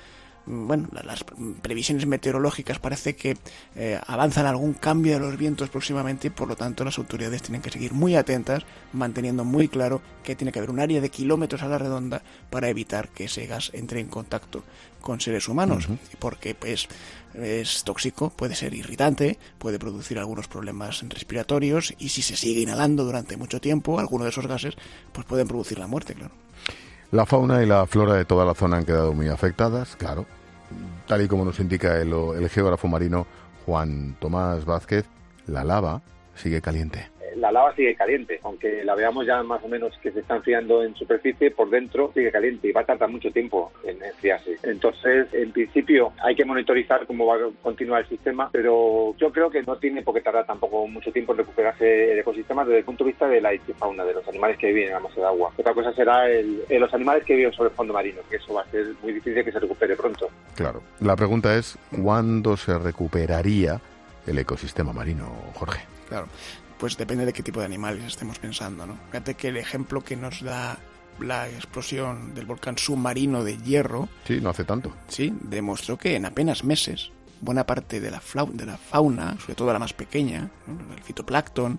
bueno, las previsiones meteorológicas parece que eh, avanzan algún cambio de los vientos próximamente y por lo tanto las autoridades tienen que seguir muy atentas, manteniendo muy claro que tiene que haber un área de kilómetros a la redonda para evitar que ese gas entre en contacto con seres humanos, uh-huh. porque pues es tóxico, puede ser irritante, puede producir algunos problemas respiratorios y si se sigue inhalando durante mucho tiempo, alguno de esos gases pues pueden producir la muerte, claro. La fauna y la flora de toda la zona han quedado muy afectadas, claro, tal y como nos indica el, el geógrafo marino Juan Tomás Vázquez, la lava sigue caliente. La lava sigue caliente, aunque la veamos ya más o menos que se está enfriando en superficie, por dentro sigue caliente y va a tardar mucho tiempo en enfriarse. Entonces, en principio, hay que monitorizar cómo va a continuar el sistema, pero yo creo que no tiene por qué tardar tampoco mucho tiempo en recuperarse el ecosistema desde el punto de vista de la fauna, de los animales que viven en la masa de agua. Otra cosa será el, el, los animales que viven sobre el fondo marino, que eso va a ser muy difícil que se recupere pronto. Claro. La pregunta es, ¿cuándo se recuperaría el ecosistema marino, Jorge? Claro. Pues depende de qué tipo de animales estemos pensando, ¿no? Fíjate que el ejemplo que nos da la explosión del volcán submarino de Hierro... Sí, no hace tanto. Sí, demostró que en apenas meses buena parte de la, flau- de la fauna, sobre todo la más pequeña, ¿no? El fitoplancton,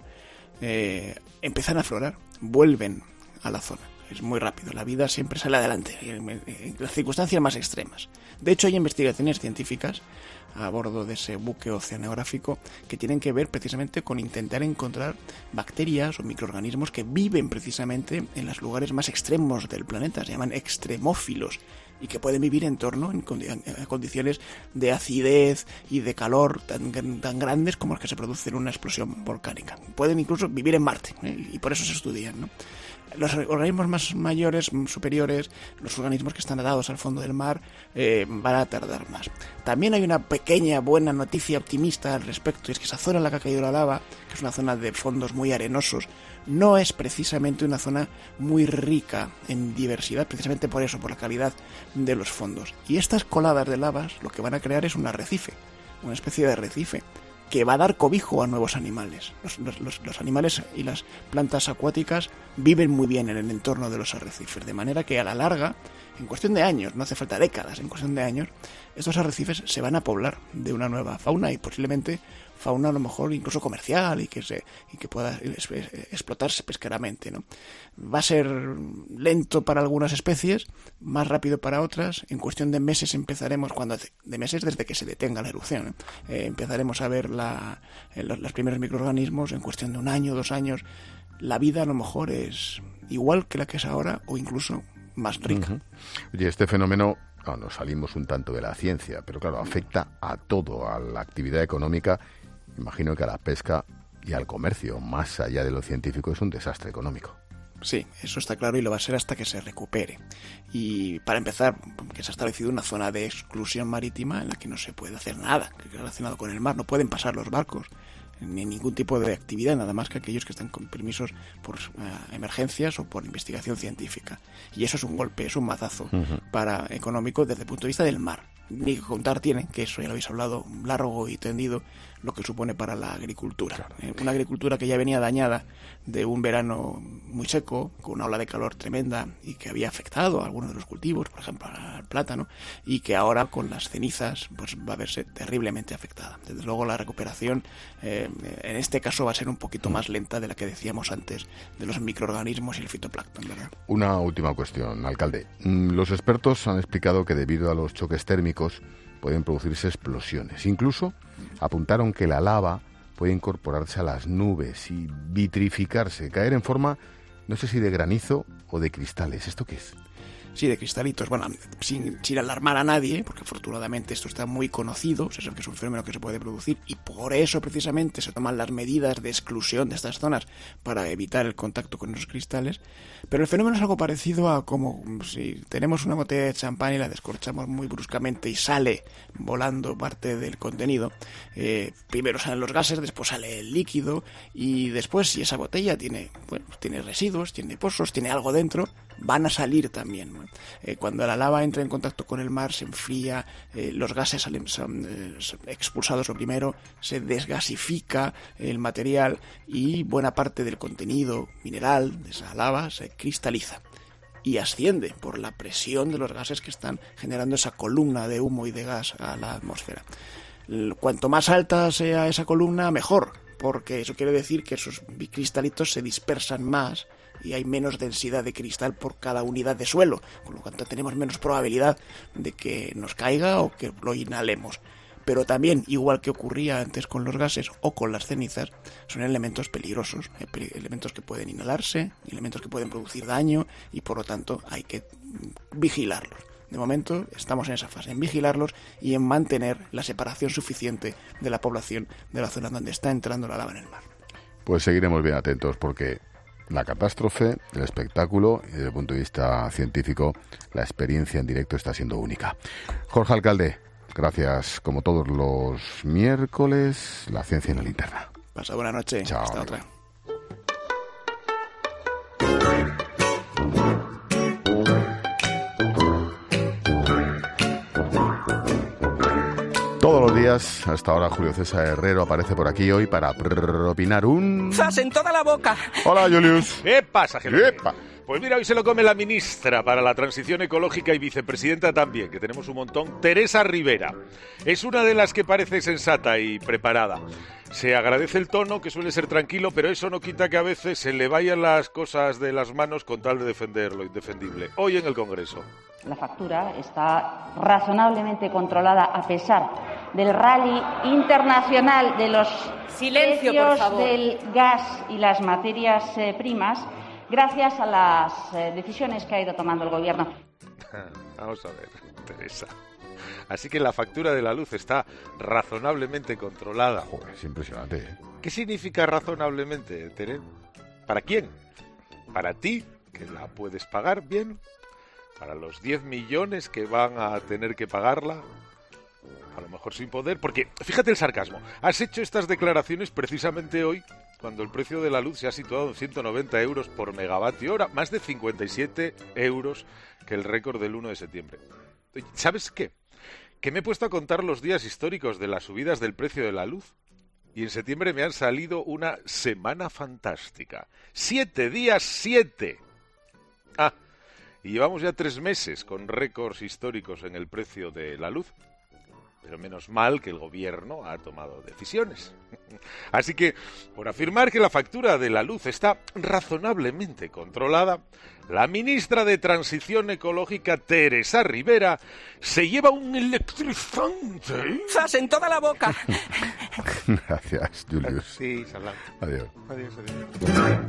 eh, empiezan a aflorar, vuelven a la zona. Es muy rápido, la vida siempre sale adelante, en las circunstancias más extremas. De hecho, hay investigaciones científicas a bordo de ese buque oceanográfico que tienen que ver precisamente con intentar encontrar bacterias o microorganismos que viven precisamente en los lugares más extremos del planeta, se llaman extremófilos, y que pueden vivir en torno en condiciones de acidez y de calor tan, tan grandes como las que se producen en una explosión volcánica. Pueden incluso vivir en Marte, ¿eh? Y por eso se estudian, ¿no? Los organismos más mayores, superiores, los organismos que están atados al fondo del mar, eh, van a tardar más. También hay una pequeña buena noticia optimista al respecto, y es que esa zona en la que ha caído la lava, que es una zona de fondos muy arenosos, no es precisamente una zona muy rica en diversidad, precisamente por eso, por la calidad de los fondos. Y estas coladas de lavas lo que van a crear es un arrecife, una especie de arrecife, que va a dar cobijo a nuevos animales. Los, los, los animales y las plantas acuáticas viven muy bien en el entorno de los arrecifes, de manera que a la larga, en cuestión de años, no hace falta décadas, en cuestión de años, estos arrecifes se van a poblar de una nueva fauna y posiblemente fauna a lo mejor incluso comercial y que se y que pueda explotarse pesqueramente, ¿no? Va a ser lento para algunas especies, más rápido para otras. En cuestión de meses empezaremos, cuando de meses desde que se detenga la erupción, ¿eh? Eh, empezaremos a ver la, los, los primeros microorganismos. En cuestión de un año, dos años, la vida a lo mejor es igual que la que es ahora o incluso más rica. Uh-huh. Oye, este fenómeno, no, nos salimos un tanto de la ciencia, pero claro, afecta a todo, a la actividad económica. Imagino que a la pesca y al comercio, más allá de lo científico, es un desastre económico. Sí, eso está claro y lo va a ser hasta que se recupere. Y para empezar, que se ha establecido una zona de exclusión marítima en la que no se puede hacer nada relacionado con el mar, no pueden pasar los barcos ni ningún tipo de actividad, nada más que aquellos que están con permisos por uh, emergencias o por investigación científica. Y eso es un golpe, es un mazazo uh-huh. para económico desde el punto de vista del mar. Ni que contar tiene, que eso ya lo habéis hablado largo y tendido, lo que supone para la agricultura. Claro. Eh, una agricultura que ya venía dañada de un verano muy seco, con una ola de calor tremenda y que había afectado a algunos de los cultivos, por ejemplo al plátano, y que ahora con las cenizas pues va a verse terriblemente afectada. Desde luego la recuperación eh, en este caso va a ser un poquito más lenta de la que decíamos antes de los microorganismos y el fitoplancton, ¿verdad? Una última cuestión, alcalde. Los expertos han explicado que debido a los choques térmicos pueden producirse explosiones. Incluso apuntaron que la lava puede incorporarse a las nubes y vitrificarse, caer en forma, no sé si de granizo o de cristales. ¿Esto qué es? Sí, de cristalitos. Bueno, sin, sin alarmar a nadie, porque afortunadamente esto está muy conocido, se sabe que es un fenómeno que se puede producir y por eso precisamente se toman las medidas de exclusión de estas zonas para evitar el contacto con esos cristales. Pero el fenómeno es algo parecido a como si tenemos una botella de champán y la descorchamos muy bruscamente y sale volando parte del contenido. Eh, primero salen los gases, después sale el líquido y después, si esa botella tiene, bueno, tiene residuos, tiene pozos, tiene algo dentro, van a salir también, ¿no? Eh, cuando la lava entra en contacto con el mar, se enfría, eh, los gases salen, son, eh, son expulsados lo primero, se desgasifica el material y buena parte del contenido mineral de esa lava se cristaliza. y asciende por la presión de los gases que están generando esa columna de humo y de gas a la atmósfera. Cuanto más alta sea esa columna, mejor, porque eso quiere decir que esos cristalitos se dispersan más y hay menos densidad de cristal por cada unidad de suelo, con lo cual tenemos menos probabilidad de que nos caiga o que lo inhalemos. Pero también, igual que ocurría antes con los gases o con las cenizas, son elementos peligrosos, elementos que pueden inhalarse, elementos que pueden producir daño y por lo tanto hay que vigilarlos. De momento estamos en esa fase, en vigilarlos y en mantener la separación suficiente de la población de la zona donde está entrando la lava en el mar. Pues seguiremos bien atentos porque la catástrofe, el espectáculo y desde el punto de vista científico, la experiencia en directo está siendo única. Jorge Alcalde, gracias como todos los miércoles, la ciencia en la linterna. Pasa buena noche. Chao. Hasta otra. Todos los días, hasta ahora, Julio César Herrero aparece por aquí hoy para opinar un... ¡Zas en toda la boca! Hola, Julius. ¿Qué pasa, jefe? ¡Epa! Pues mira, hoy se lo come la ministra para la transición ecológica y vicepresidenta también, que tenemos un montón, Teresa Rivera. Es una de las que parece sensata y preparada. Se agradece el tono, que suele ser tranquilo, pero eso no quita que a veces se le vayan las cosas de las manos con tal de defender lo indefendible. Hoy en el Congreso. La factura está razonablemente controlada a pesar del rally internacional de los Silencio, precios por favor. del gas y las materias eh, primas, gracias a las eh, decisiones que ha ido tomando el Gobierno. Vamos a ver, Teresa. Así que la factura de la luz está razonablemente controlada. Joder, es impresionante, ¿eh? ¿Qué significa razonablemente, Tere? ¿Para quién? ¿Para ti, que la puedes pagar bien? ¿Para los diez millones que van a tener que pagarla? A lo mejor sin poder, porque fíjate el sarcasmo. Has hecho estas declaraciones precisamente hoy, cuando el precio de la luz se ha situado en ciento noventa euros por megavatio hora, más de cincuenta y siete euros que el récord del uno de septiembre. ¿Sabes qué? Que me he puesto a contar los días históricos de las subidas del precio de la luz y en septiembre me han salido una semana fantástica. ¡Siete días, siete! Ah, y llevamos ya tres meses con récords históricos en el precio de la luz. Pero menos mal que el gobierno ha tomado decisiones. Así que, por afirmar que la factura de la luz está razonablemente controlada, la ministra de Transición Ecológica, Teresa Rivera, se lleva un electrizante. ¡Zas en toda la boca! Gracias, Julius. Sí, salado. Adiós. Adiós, adiós.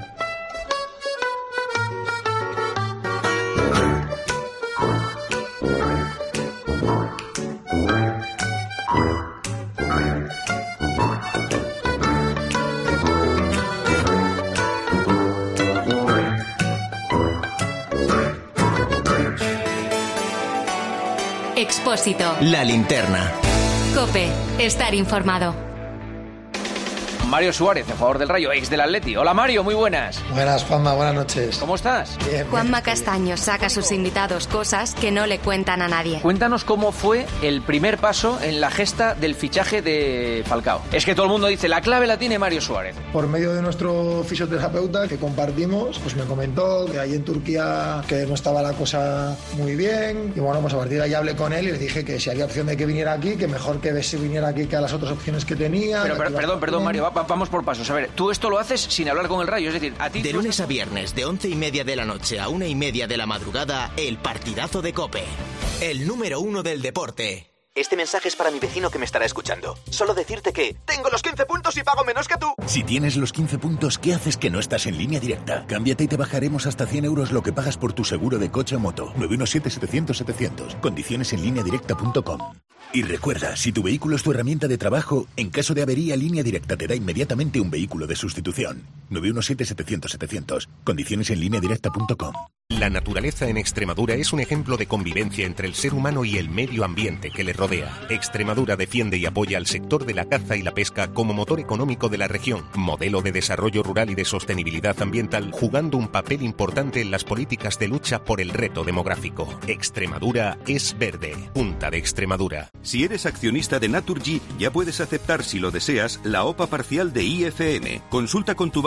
Expósito. La linterna. COPE. Estar informado. Mario Suárez, a favor del Rayo, ex del Atleti. Hola Mario, muy buenas. Buenas, Juanma, buenas noches. ¿Cómo estás? Bien, bien. Juanma Castaño saca a sus invitados cosas que no le cuentan a nadie. Cuéntanos cómo fue el primer paso en la gesta del fichaje de Falcao. Es que todo el mundo dice, la clave la tiene Mario Suárez. Por medio de nuestro fisioterapeuta que compartimos, pues me comentó que ahí en Turquía que no estaba la cosa muy bien. Y bueno, pues a partir de ahí hablé con él y le dije que si había opción de que viniera aquí, que mejor que si viniera aquí que a las otras opciones que tenía. Pero, pero perdón, perdón Mario, va, va, vamos por pasos. A ver, tú esto lo haces sin hablar con el Rayo, es decir, a ti... De lunes a viernes, de once y media de la noche a una y media de la madrugada, el partidazo de COPE. El número uno del deporte. Este mensaje es para mi vecino que me estará escuchando. Solo decirte que tengo los quince puntos y pago menos que tú. Si tienes los quince puntos, ¿qué haces que no estás en Línea Directa? Cámbiate y te bajaremos hasta cien euros lo que pagas por tu seguro de coche o moto. nueve uno siete, setecientos, setecientos. Condiciones en línea directa punto com. Y recuerda, si tu vehículo es tu herramienta de trabajo, en caso de avería, Línea Directa te da inmediatamente un vehículo de sustitución. nueve uno siete, setecientos, setecientos. Condiciones en línea directa punto com. La naturaleza en Extremadura es un ejemplo de convivencia entre el ser humano y el medio ambiente que le rodea. Extremadura defiende y apoya al sector de la caza y la pesca como motor económico de la región, modelo de desarrollo rural y de sostenibilidad ambiental, jugando un papel importante en las políticas de lucha por el reto demográfico. Extremadura es verde. Junta de Extremadura. Si eres accionista de Naturgy, ya puedes aceptar, si lo deseas, la O P A parcial de I F M. Consulta con tu banco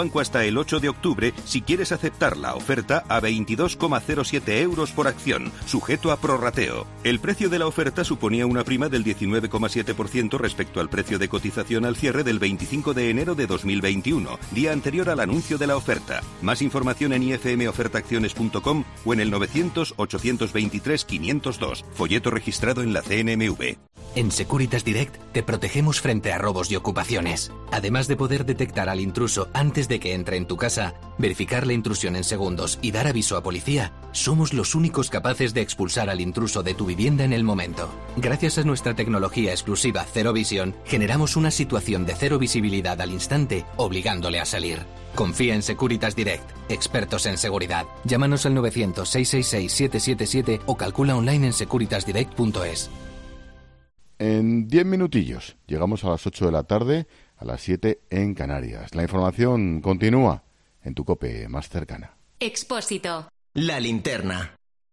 banco hasta el ocho de octubre si quieres aceptar la oferta a veintidós coma cero siete euros por acción, sujeto a prorrateo. El precio de la oferta suponía una prima del diecinueve coma siete por ciento respecto al precio de cotización al cierre del veinticinco de enero de dos mil veintiuno, día anterior al anuncio de la oferta. Más información en i f m oferta acciones punto com o en el novecientos ochocientos veintitrés quinientos dos, folleto registrado en la C N M V. En Securitas Direct te protegemos frente a robos y ocupaciones. Además de poder detectar al intruso antes de que entre en tu casa, verificar la intrusión en segundos y dar aviso a policía, somos los únicos capaces de expulsar al intruso de tu vivienda en el momento. Gracias a nuestra tecnología exclusiva Cero Visión, generamos una situación de cero visibilidad al instante, obligándole a salir. Confía en Securitas Direct, expertos en seguridad. Llámanos al novecientos, seiscientos sesenta y seis, siete siete siete o calcula online en securitas direct punto es. En diez minutillos llegamos a las ocho de la tarde, a las siete en Canarias. La información continúa en tu COPE más cercana. Expósito. La linterna.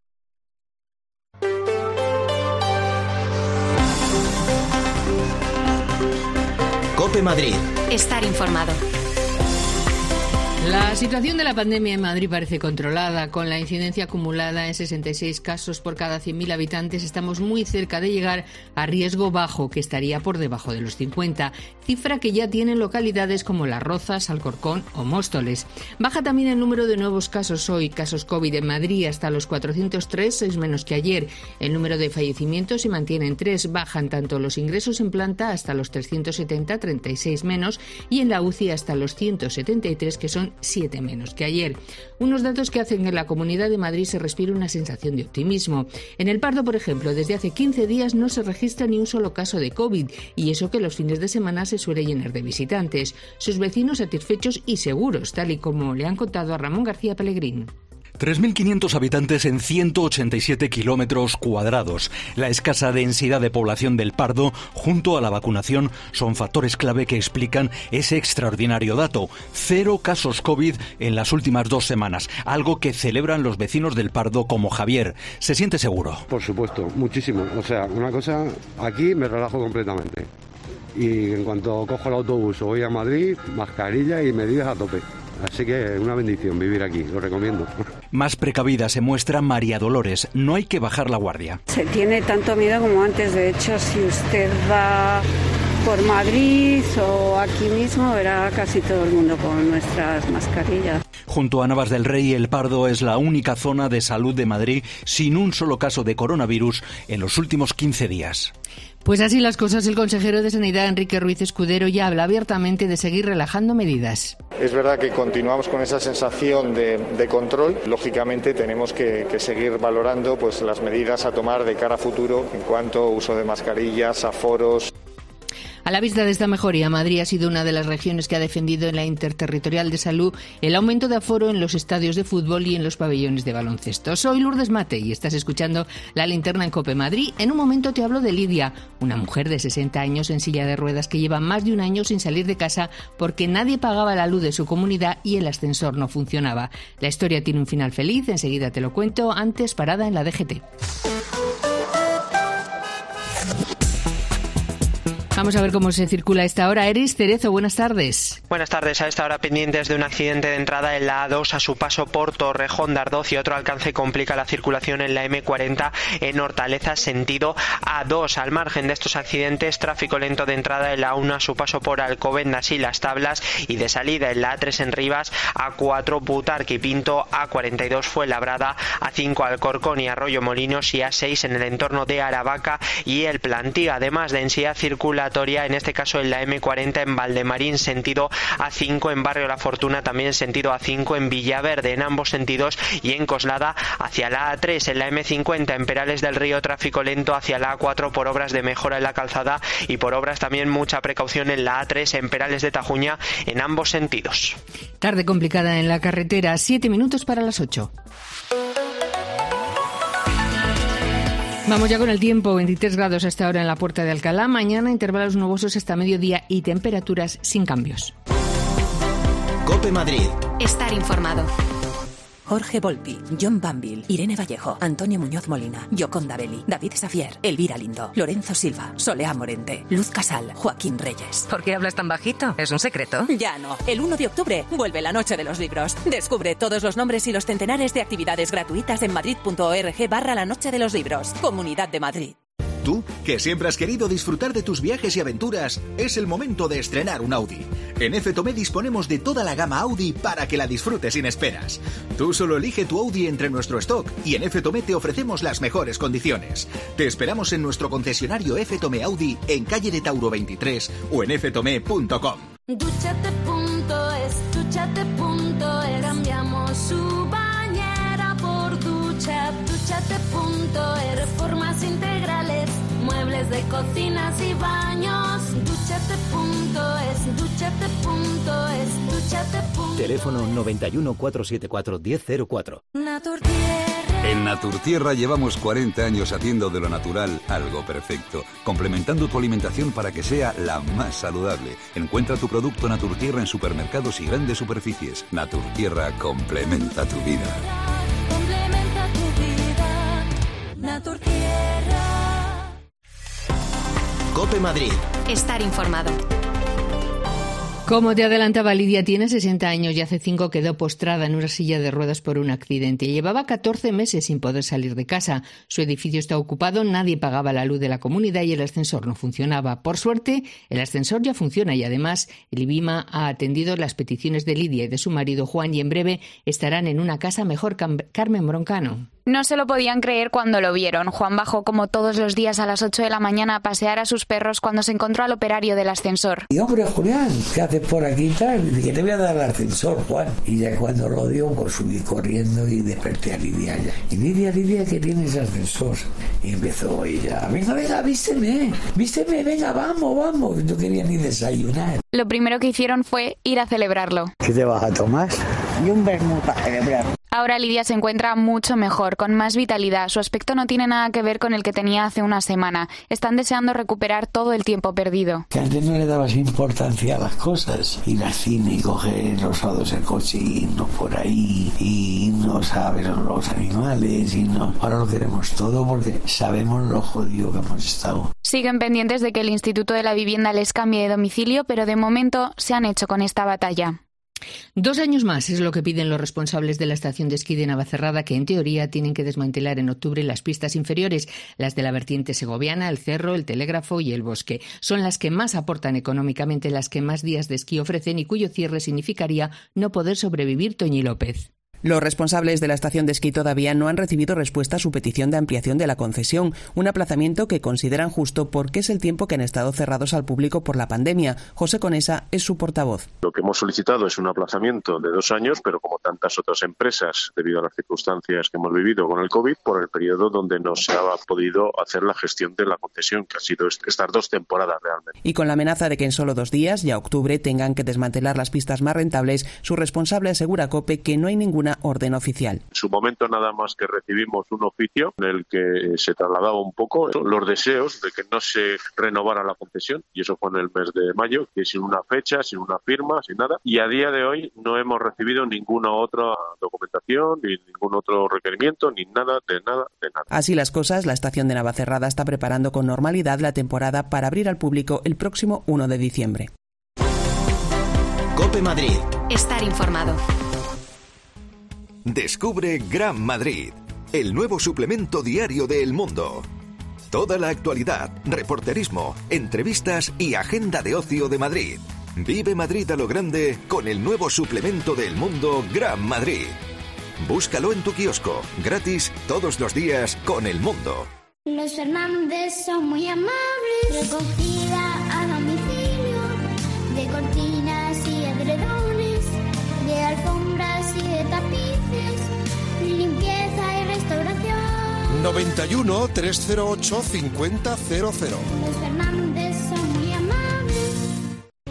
COPE Madrid. Estar informado. La situación de la pandemia en Madrid parece controlada. Con la incidencia acumulada en sesenta y seis casos por cada cien mil habitantes, estamos muy cerca de llegar a riesgo bajo, que estaría por debajo de los cincuenta, cifra que ya tienen localidades como Las Rozas, Alcorcón o Móstoles. Baja también el número de nuevos casos hoy, casos COVID en Madrid hasta los cuatrocientos tres, seis menos que ayer. El número de fallecimientos se mantiene en tres, bajan tanto los ingresos en planta hasta los trescientos setenta, treinta y seis menos, y en la U C I hasta los ciento setenta y tres, que son siete menos que ayer. Unos datos que hacen que en la Comunidad de Madrid se respire una sensación de optimismo. En El Pardo, por ejemplo, desde hace quince días no se registra ni un solo caso de COVID, y eso que los fines de semana se suele llenar de visitantes. Sus vecinos satisfechos y seguros, tal y como le han contado a Ramón García Pellegrín. tres mil quinientos habitantes en ciento ochenta y siete kilómetros cuadrados. La escasa densidad de población del Pardo, junto a la vacunación, son factores clave que explican ese extraordinario dato. Cero casos COVID en las últimas dos semanas, algo que celebran los vecinos del Pardo como Javier. ¿Se siente seguro? Por supuesto, muchísimo. O sea, una cosa, aquí me relajo completamente. Y en cuanto cojo el autobús o voy a Madrid, mascarilla y medidas a tope. Así que una bendición vivir aquí, lo recomiendo. Más precavida se muestra María Dolores. No hay que bajar la guardia. Se tiene tanto miedo como antes. De hecho, si usted va por Madrid o aquí mismo, verá casi todo el mundo con nuestras mascarillas. Junto a Navas del Rey, El Pardo es la única zona de salud de Madrid sin un solo caso de coronavirus en los últimos quince días. Pues así las cosas, el consejero de Sanidad, Enrique Ruiz Escudero, ya habla abiertamente de seguir relajando medidas. Es verdad que continuamos con esa sensación de, de control. Lógicamente tenemos que, que seguir valorando pues, las medidas a tomar de cara a futuro en cuanto a uso de mascarillas, aforos. A la vista de esta mejoría, Madrid ha sido una de las regiones que ha defendido en la Interterritorial de Salud el aumento de aforo en los estadios de fútbol y en los pabellones de baloncesto. Soy Lourdes Mate y estás escuchando La Linterna en COPE Madrid. En un momento te hablo de Lidia, una mujer de sesenta años en silla de ruedas que lleva más de un año sin salir de casa porque nadie pagaba la luz de su comunidad y el ascensor no funcionaba. La historia tiene un final feliz, enseguida te lo cuento, antes parada en la D G T. Vamos a ver cómo se circula a esta hora. Eris Cerezo, buenas tardes. Buenas tardes. A esta hora pendientes de un accidente de entrada en la A dos a su paso por Torrejón de Ardoz y otro alcance complica la circulación en la eme cuarenta en Hortaleza sentido A dos. Al margen de estos accidentes, tráfico lento de entrada en la A uno a su paso por Alcobendas y Las Tablas y de salida en la A tres en Rivas, A cuatro Butarque y Pinto, A cuarenta y dos Fuenlabrada, A cinco Alcorcón y Arroyo Molinos y A seis en el entorno de Aravaca y El Plantío. Además, densidad circula en este caso en la eme cuarenta en Valdemarín sentido A cinco, en Barrio La Fortuna también sentido A cinco, en Villaverde en ambos sentidos y en Coslada hacia la A tres, en la eme cincuenta en Perales del Río tráfico lento hacia la A cuatro por obras de mejora en la calzada y por obras también mucha precaución en la A tres en Perales de Tajuña en ambos sentidos. Tarde complicada en la carretera, siete minutos para las ocho. Vamos ya con el tiempo, veintitrés grados hasta ahora en la Puerta de Alcalá. Mañana intervalos nubosos hasta mediodía y temperaturas sin cambios. COPE Madrid. Estar informado. Jorge Volpi, John Banville, Irene Vallejo, Antonio Muñoz Molina, Yoconda Belli, David Safier, Elvira Lindo, Lorenzo Silva, Soleá Morente, Luz Casal, Joaquín Reyes. ¿Por qué hablas tan bajito? ¿Es un secreto? Ya no. El uno de octubre vuelve la Noche de los Libros. Descubre todos los nombres y los centenares de actividades gratuitas en madrid.org barra la Noche de los Libros. Comunidad de Madrid. Tú, que siempre has querido disfrutar de tus viajes y aventuras, es el momento de estrenar un Audi. En F Tomé disponemos de toda la gama Audi para que la disfrutes sin esperas. Tú solo elige tu Audi entre nuestro stock y en F Tomé te ofrecemos las mejores condiciones. Te esperamos en nuestro concesionario F Tomé Audi en calle de Tauro veintitrés o en f tomé punto com. Dúchate punto es, dúchate punto es. Cambiamos su bañera por ducha. Dúchate punto es. Reformas integrales, muebles de cocinas y baños. Dúchate punto es, dúchate punto es, dúchate punto. Teléfono noventa y uno, cuatrocientos setenta y cuatro, diez cero cuatro. Naturtierra. En Naturtierra llevamos cuarenta años haciendo de lo natural algo perfecto, complementando tu alimentación para que sea la más saludable. Encuentra tu producto Naturtierra en supermercados y grandes superficies. Naturtierra complementa tu vida. Complementa tu vida. Naturtierra. COPE Madrid. Estar informado. Como te adelantaba, Lidia tiene sesenta años y hace cinco quedó postrada en una silla de ruedas por un accidente. Llevaba catorce meses sin poder salir de casa. Su edificio está ocupado, nadie pagaba la luz de la comunidad y el ascensor no funcionaba. Por suerte, el ascensor ya funciona y además el IBIMA ha atendido las peticiones de Lidia y de su marido Juan y en breve estarán en una casa mejor. Carmen Broncano. No se lo podían creer cuando lo vieron. Juan bajó como todos los días a las ocho de la mañana a pasear a sus perros cuando se encontró al operario del ascensor. Y hombre, Julián, ¿qué haces por aquí y tal? Y dije, te voy a dar el ascensor, Juan. Y ya cuando lo dio, pues subí corriendo y desperté a Lidia ya. Y Lidia, Lidia, que tienes ascensor. Y empezó ella, venga, venga, vísteme, vísteme, venga, vamos, vamos. No quería ni desayunar. Lo primero que hicieron fue ir a celebrarlo. ¿Qué te vas a tomar? Y un vermut para celebrar. Ahora Lidia se encuentra mucho mejor, con más vitalidad. Su aspecto no tiene nada que ver con el que tenía hace una semana. Están deseando recuperar todo el tiempo perdido. Que antes no le dabas importancia a las cosas. Ir al cine y coger los sábados el coche y irnos por ahí. Y irnos a ver los animales. Y no. Ahora lo queremos todo porque sabemos lo jodido que hemos estado. Siguen pendientes de que el Instituto de la Vivienda les cambie de domicilio, pero de momento se han hecho con esta batalla. Dos años más es lo que piden los responsables de la estación de esquí de Navacerrada, que en teoría tienen que desmantelar en octubre las pistas inferiores, las de la vertiente segoviana, el Cerro, el Telégrafo y el Bosque. Son las que más aportan económicamente, las que más días de esquí ofrecen y cuyo cierre significaría no poder sobrevivir. Toñi López. Los responsables de la estación de esquí todavía no han recibido respuesta a su petición de ampliación de la concesión, un aplazamiento que consideran justo porque es el tiempo que han estado cerrados al público por la pandemia. José Conesa es su portavoz. Lo que hemos solicitado es un aplazamiento de dos años, pero como tantas otras empresas, debido a las circunstancias que hemos vivido con el COVID, por el periodo donde no se ha podido hacer la gestión de la concesión, que ha sido estas dos temporadas realmente. Y con la amenaza de que en solo dos días, ya octubre, tengan que desmantelar las pistas más rentables, su responsable asegura a COPE que no hay ninguna orden oficial. En su momento nada más que recibimos un oficio en el que se trasladaba un poco los deseos de que no se renovara la concesión, y eso fue en el mes de mayo, que sin una fecha, sin una firma, sin nada, y a día de hoy no hemos recibido ninguna otra documentación, ni ningún otro requerimiento, ni nada, de nada, de nada. Así las cosas, la estación de Navacerrada está preparando con normalidad la temporada para abrir al público el próximo uno de diciembre. COPE Madrid. Estar informado. Descubre Gran Madrid, el nuevo suplemento diario de El Mundo. Toda la actualidad, reporterismo, entrevistas y agenda de ocio de Madrid. Vive Madrid a lo grande con el nuevo suplemento de El Mundo Gran Madrid. Búscalo en tu kiosco, gratis todos los días con El Mundo. Los Fernández son muy amables. Recogida a domicilio de cortinas y edredones, de alfombras y de tapices, limpieza y restauración. noventa y uno, trescientos ocho, cincuenta cero cero. Los Fernández son muy amables.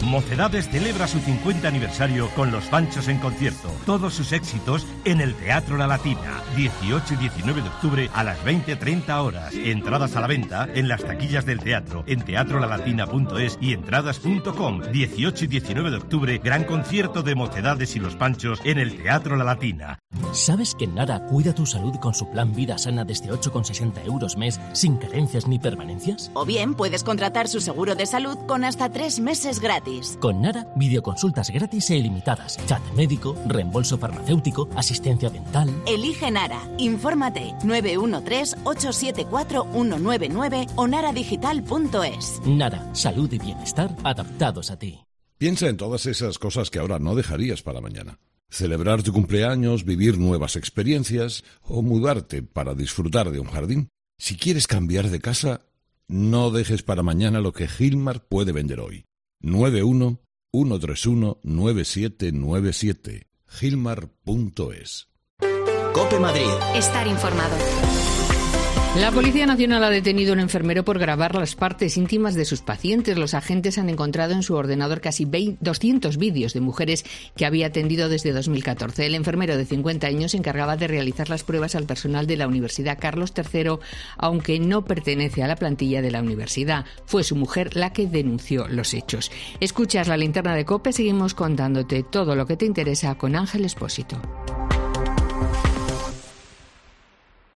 Mocedades celebra su cincuenta aniversario con Los Panchos en concierto. Todos sus éxitos en el Teatro La Latina. dieciocho y diecinueve de octubre a las veinte treinta horas. Entradas a la venta en las taquillas del teatro, en teatro la latina punto es y entradas punto com. dieciocho y diecinueve de octubre, gran concierto de Mocedades y Los Panchos en el Teatro La Latina. ¿Sabes que Nara cuida tu salud con su plan Vida Sana desde ocho con sesenta euros mes, sin carencias ni permanencias? O bien puedes contratar su seguro de salud con hasta tres meses gratis. Con Nara, videoconsultas gratis e ilimitadas, chat médico, reembolso farmacéutico, asistencia dental. Elige Nara. Infórmate nueve uno tres, ocho siete cuatro, uno nueve nueve o nara digital punto es. Nara, salud y bienestar adaptados a ti. Piensa en todas esas cosas que ahora no dejarías para mañana. Celebrar tu cumpleaños, vivir nuevas experiencias o mudarte para disfrutar de un jardín. Si quieres cambiar de casa, no dejes para mañana lo que Gilmar puede vender hoy. nueve uno uno tres uno nueve siete nueve siete. Gilmar punto es. COPE Madrid. Estar informado. La Policía Nacional ha detenido a un enfermero por grabar las partes íntimas de sus pacientes. Los agentes han encontrado en su ordenador casi doscientos vídeos de mujeres que había atendido desde dos mil catorce. El enfermero de cincuenta años se encargaba de realizar las pruebas al personal de la Universidad Carlos tercero, aunque no pertenece a la plantilla de la universidad. Fue su mujer la que denunció los hechos. Escuchas la linterna de COPE, seguimos contándote todo lo que te interesa con Ángel Expósito.